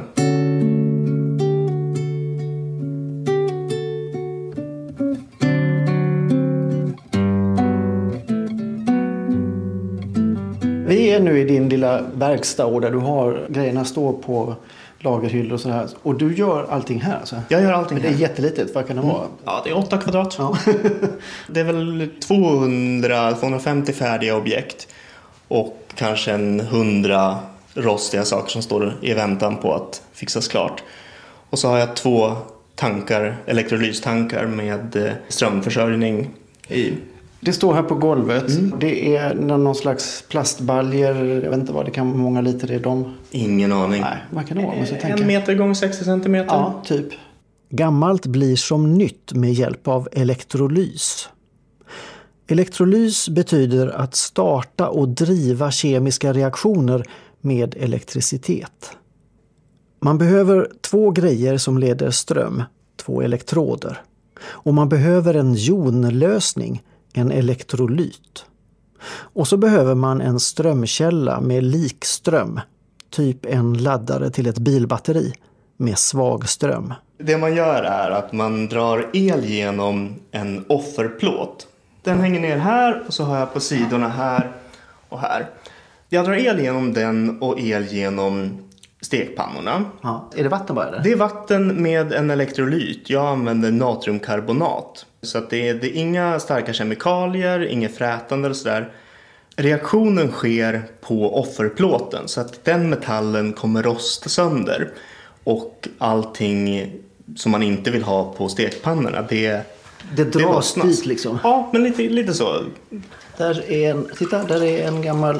Vi är nu i din lilla verkstad där du har grejerna står på lagerhyllor och sådär. Och du gör allting här alltså? Jag gör allting här. Det är jättelitet, vad kan det vara? Ja, det är 8 kvadrat. Ja. Det är väl 200-250 färdiga objekt. Och kanske 100 rostiga saker som står i väntan på att fixas klart. Och så har jag 2 tankar, elektrolystankar med strömförsörjning i. Det står här på golvet. Det är någon slags plastbaljer. Jag vet inte vad det kan vara. Många liter är de? Ingen aning. Nej, vad kan det vara? 1 meter gånger 60 centimeter. Ja, typ. Gammalt blir som nytt med hjälp av elektrolys. Elektrolys betyder att starta och driva kemiska reaktioner med elektricitet. Man behöver 2 grejer som leder ström, 2 elektroder. Och man behöver en jonlösning, en elektrolyt. Och så behöver man en strömkälla med likström, typ en laddare till ett bilbatteri med svag ström. Det man gör är att man drar el genom en offerplåt. Den hänger ner här och så har jag på sidorna här och här. Jag drar el genom den och el genom stekpannorna. Ja. Är det vatten bara? Eller? Det är vatten med en elektrolyt. Jag använder natriumkarbonat. Så att det är inga starka kemikalier, inget frätande eller sådär. Reaktionen sker på offerplåten så att den metallen kommer rosta sönder. Och allting som man inte vill ha på stekpannorna, det dras dit liksom? Ja, men lite så. Där är en gammal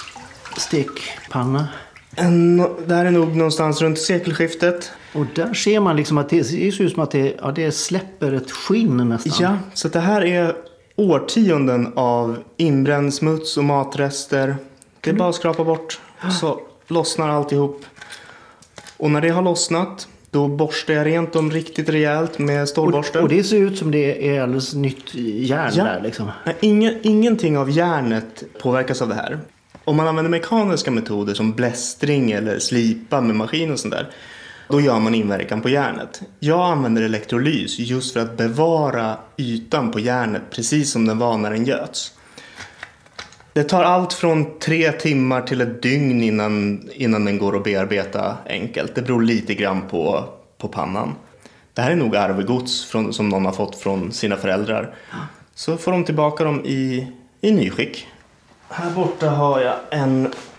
stekpanna. Där är nog någonstans runt sekelskiftet. Och där ser man liksom att det ser ut som att det släpper ett skinn nästan. Ja, så det här är årtionden av inbränd smuts och matrester. Det är bara att skrapa bort så lossnar alltihop. Och när det har lossnat, då borstar jag rent dem riktigt rejält med stålborsten. Och det ser ut som det är alldeles nytt järn där liksom. Ingenting av järnet påverkas av det här. Om man använder mekaniska metoder som blästring eller slipa med maskin och sånt där, då gör man inverkan på järnet. Jag använder elektrolys just för att bevara ytan på järnet precis som den var när den göts. Det tar allt från 3 timmar till ett dygn innan den går att bearbeta enkelt. Det beror lite grann på pannan. Det här är nog arvegods som någon har fått från sina föräldrar. Så får de tillbaka dem i nyskick. Här borta har jag en